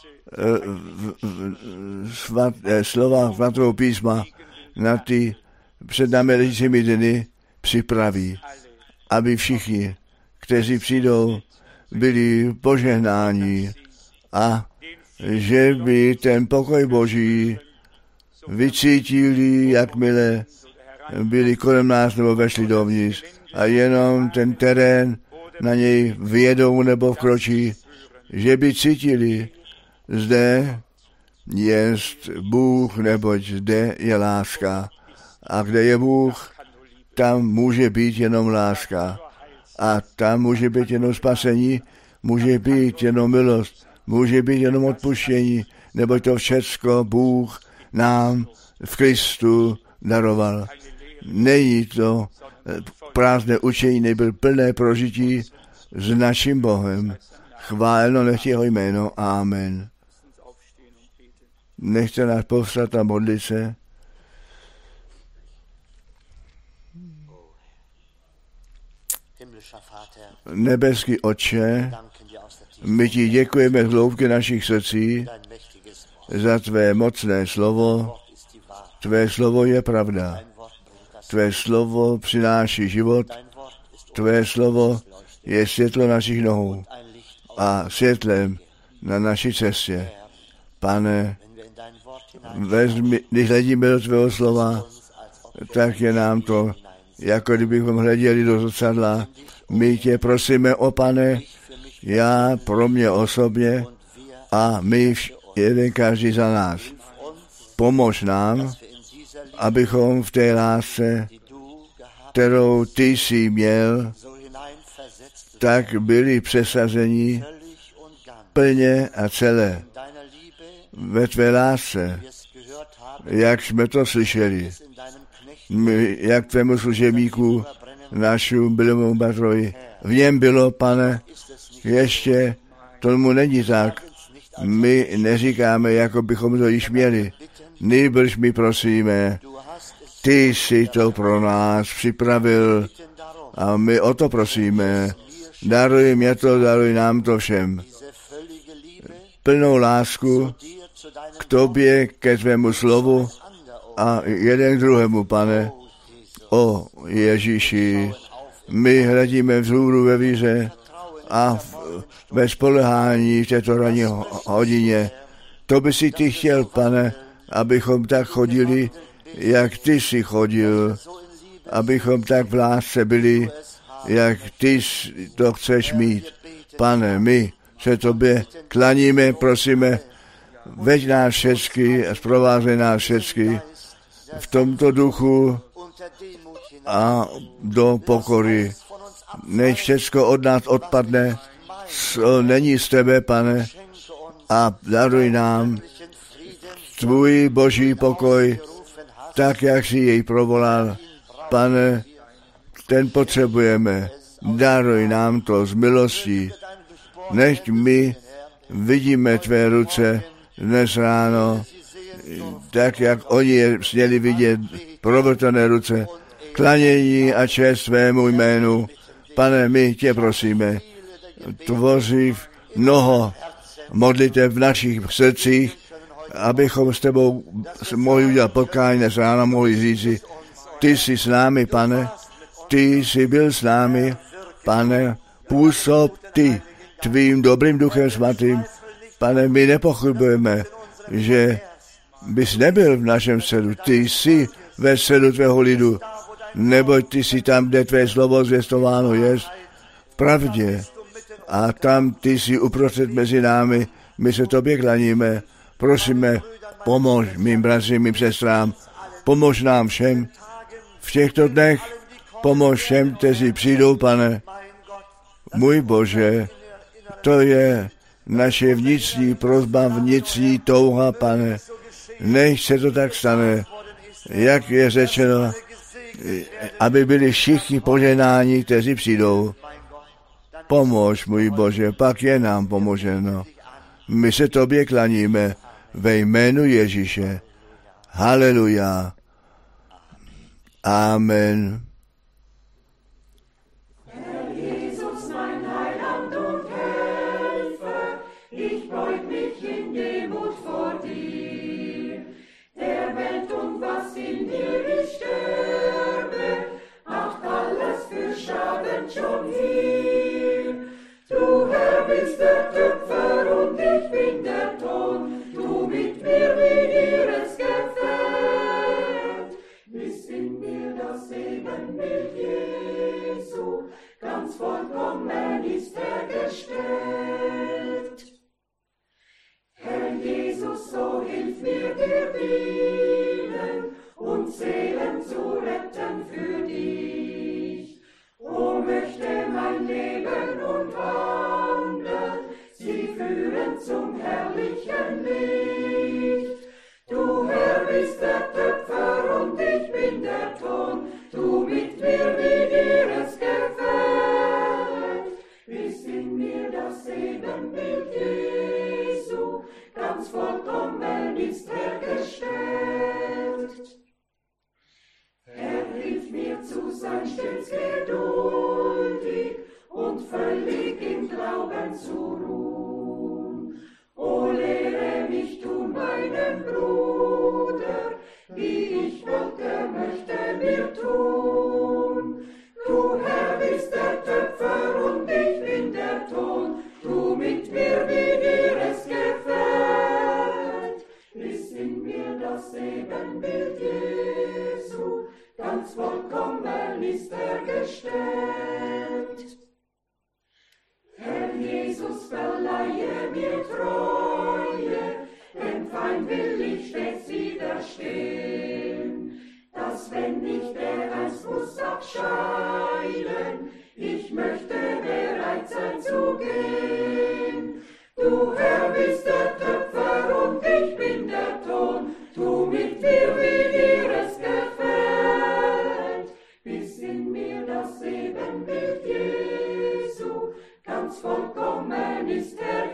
svat, slova svatého písma na ty před námi ležícími dny připraví, aby všichni, kteří přijdou, byli požehnáni a že by ten pokoj Boží vycítili, jakmile byli kolem nás nebo vešli dovnitř a jenom ten terén na něj vjedou nebo vkročí, že by cítili, zde jest Bůh, neboť zde je láska. A kde je Bůh, tam může být jenom láska. A tam může být jenom spasení, může být jenom milost, může být jenom odpuštění, neboť to všecko Bůh nám v Kristu daroval. Není to prázdné učení, nebyl plné prožití s naším Bohem. Chváleno nech jeho jméno. Amen. Nechte nás povstat a modlit se. Nebeský Otče, my ti děkujeme z hloubky našich srdcí za tvé mocné slovo. Tvé slovo je pravda. Tvé slovo přináší život. Tvé slovo je světlo našich nohou a světlem na naší cestě. Pane, vezmi, když hledíme do tvého slova, tak je nám to, jako kdybychom hleděli do zrcadla. My tě prosíme, o Pane, já pro mě osobně a my jeden každý za nás. Pomož nám, abychom v té lásce, kterou ty jsi měl, tak byli přesazeni plně a celé ve tvé lásce, jak jsme to slyšeli. My, jak tvému služebníku, našu Bilomu Batrovi. V něm bylo, Pane, ještě tomu není tak. My neříkáme, jako bychom to již měli. Nýbrž my prosíme, ty jsi to pro nás připravil a my o to prosíme. Daruj mě to, daruj nám to všem. Plnou lásku k tobě, ke tvému slovu a jeden k druhému, Pane. O Ježíši, my hledíme vzhůru ve víře a v, ve spolehání v této ranní hodině. To by si ty chtěl, Pane, abychom tak chodili, jak ty jsi chodil, abychom tak v lásce byli, jak ty to chceš mít. Pane, my se tobě klaníme, prosíme, veď nás všecky a zprovázej nás všecky v tomto duchu a do pokory. Než všecko od nás odpadne, co není z tebe, Pane, a daruj nám tvůj boží pokoj, tak, jak jsi jej provolal. Pane, ten potřebujeme. Daruj nám to z milostí. Nechť my vidíme tvé ruce dnes ráno, tak, jak oni je směli vidět, provrtané ruce, klanění a čest svému jménu. Pane, my tě prosíme, tvoří mnoho modlitev v našich srdcích, abychom s tebou mohli udělat potkání dnes ráno, mohli říci, ty jsi s námi, Pane, ty jsi byl s námi, Pane, působ ty tvým dobrým duchem svatým. Pane, my nepochybujeme, že bys nebyl v našem středu, ty jsi ve středu tvého lidu, neboť ty jsi tam, kde tvé slovo zvěstováno je, v pravdě. A tam ty jsi uprostřed mezi námi, my se tobě klaníme, prosíme, pomož mým bratřím, mým sestrám, pomož nám všem v těchto dnech, pomož všem, kteří přijdou, Pane. Můj Bože, to je naše vnitřní prosba, vnitřní touha, Pane. Nech se to tak stane, jak je řečeno, aby byli všichni požehnáni, kteří přijdou. Pomož, můj Bože, pak je nám pomoženo. My se tobě klaníme ve jménu Ježíše. Haleluja. Amen. bist der Töpfer und ich bin der Ton, tu mit mir, wie dir es gefällt, bis in mir das Ebenbild Jesu ganz vollkommen ist hergestellt. Er hilft mir zu sein stets geduldig und völlig im Glauben zu ruhen. O lehre mich tun meinem Bruder, wie ich wollte, möchte mir tun. Du Herr bist der Töpfer und ich bin der Ton, tu mit mir, wie dir es gefällt, bis in mir das Ebenbild Jesu ganz vollkommen ist hergestellt. Herr Jesus, verleihe mir Treue, dem Feind will ich stets widerstehen, dass wenn ich dereinst muss abscheiden, ich möchte bereit sein zu gehen. Du Herr bist der Töpfer und ich bin der Ton, tu mit mir, wie dir es gefällt, bis in mir das Ebenbild Jesu ganz vollkommen ist er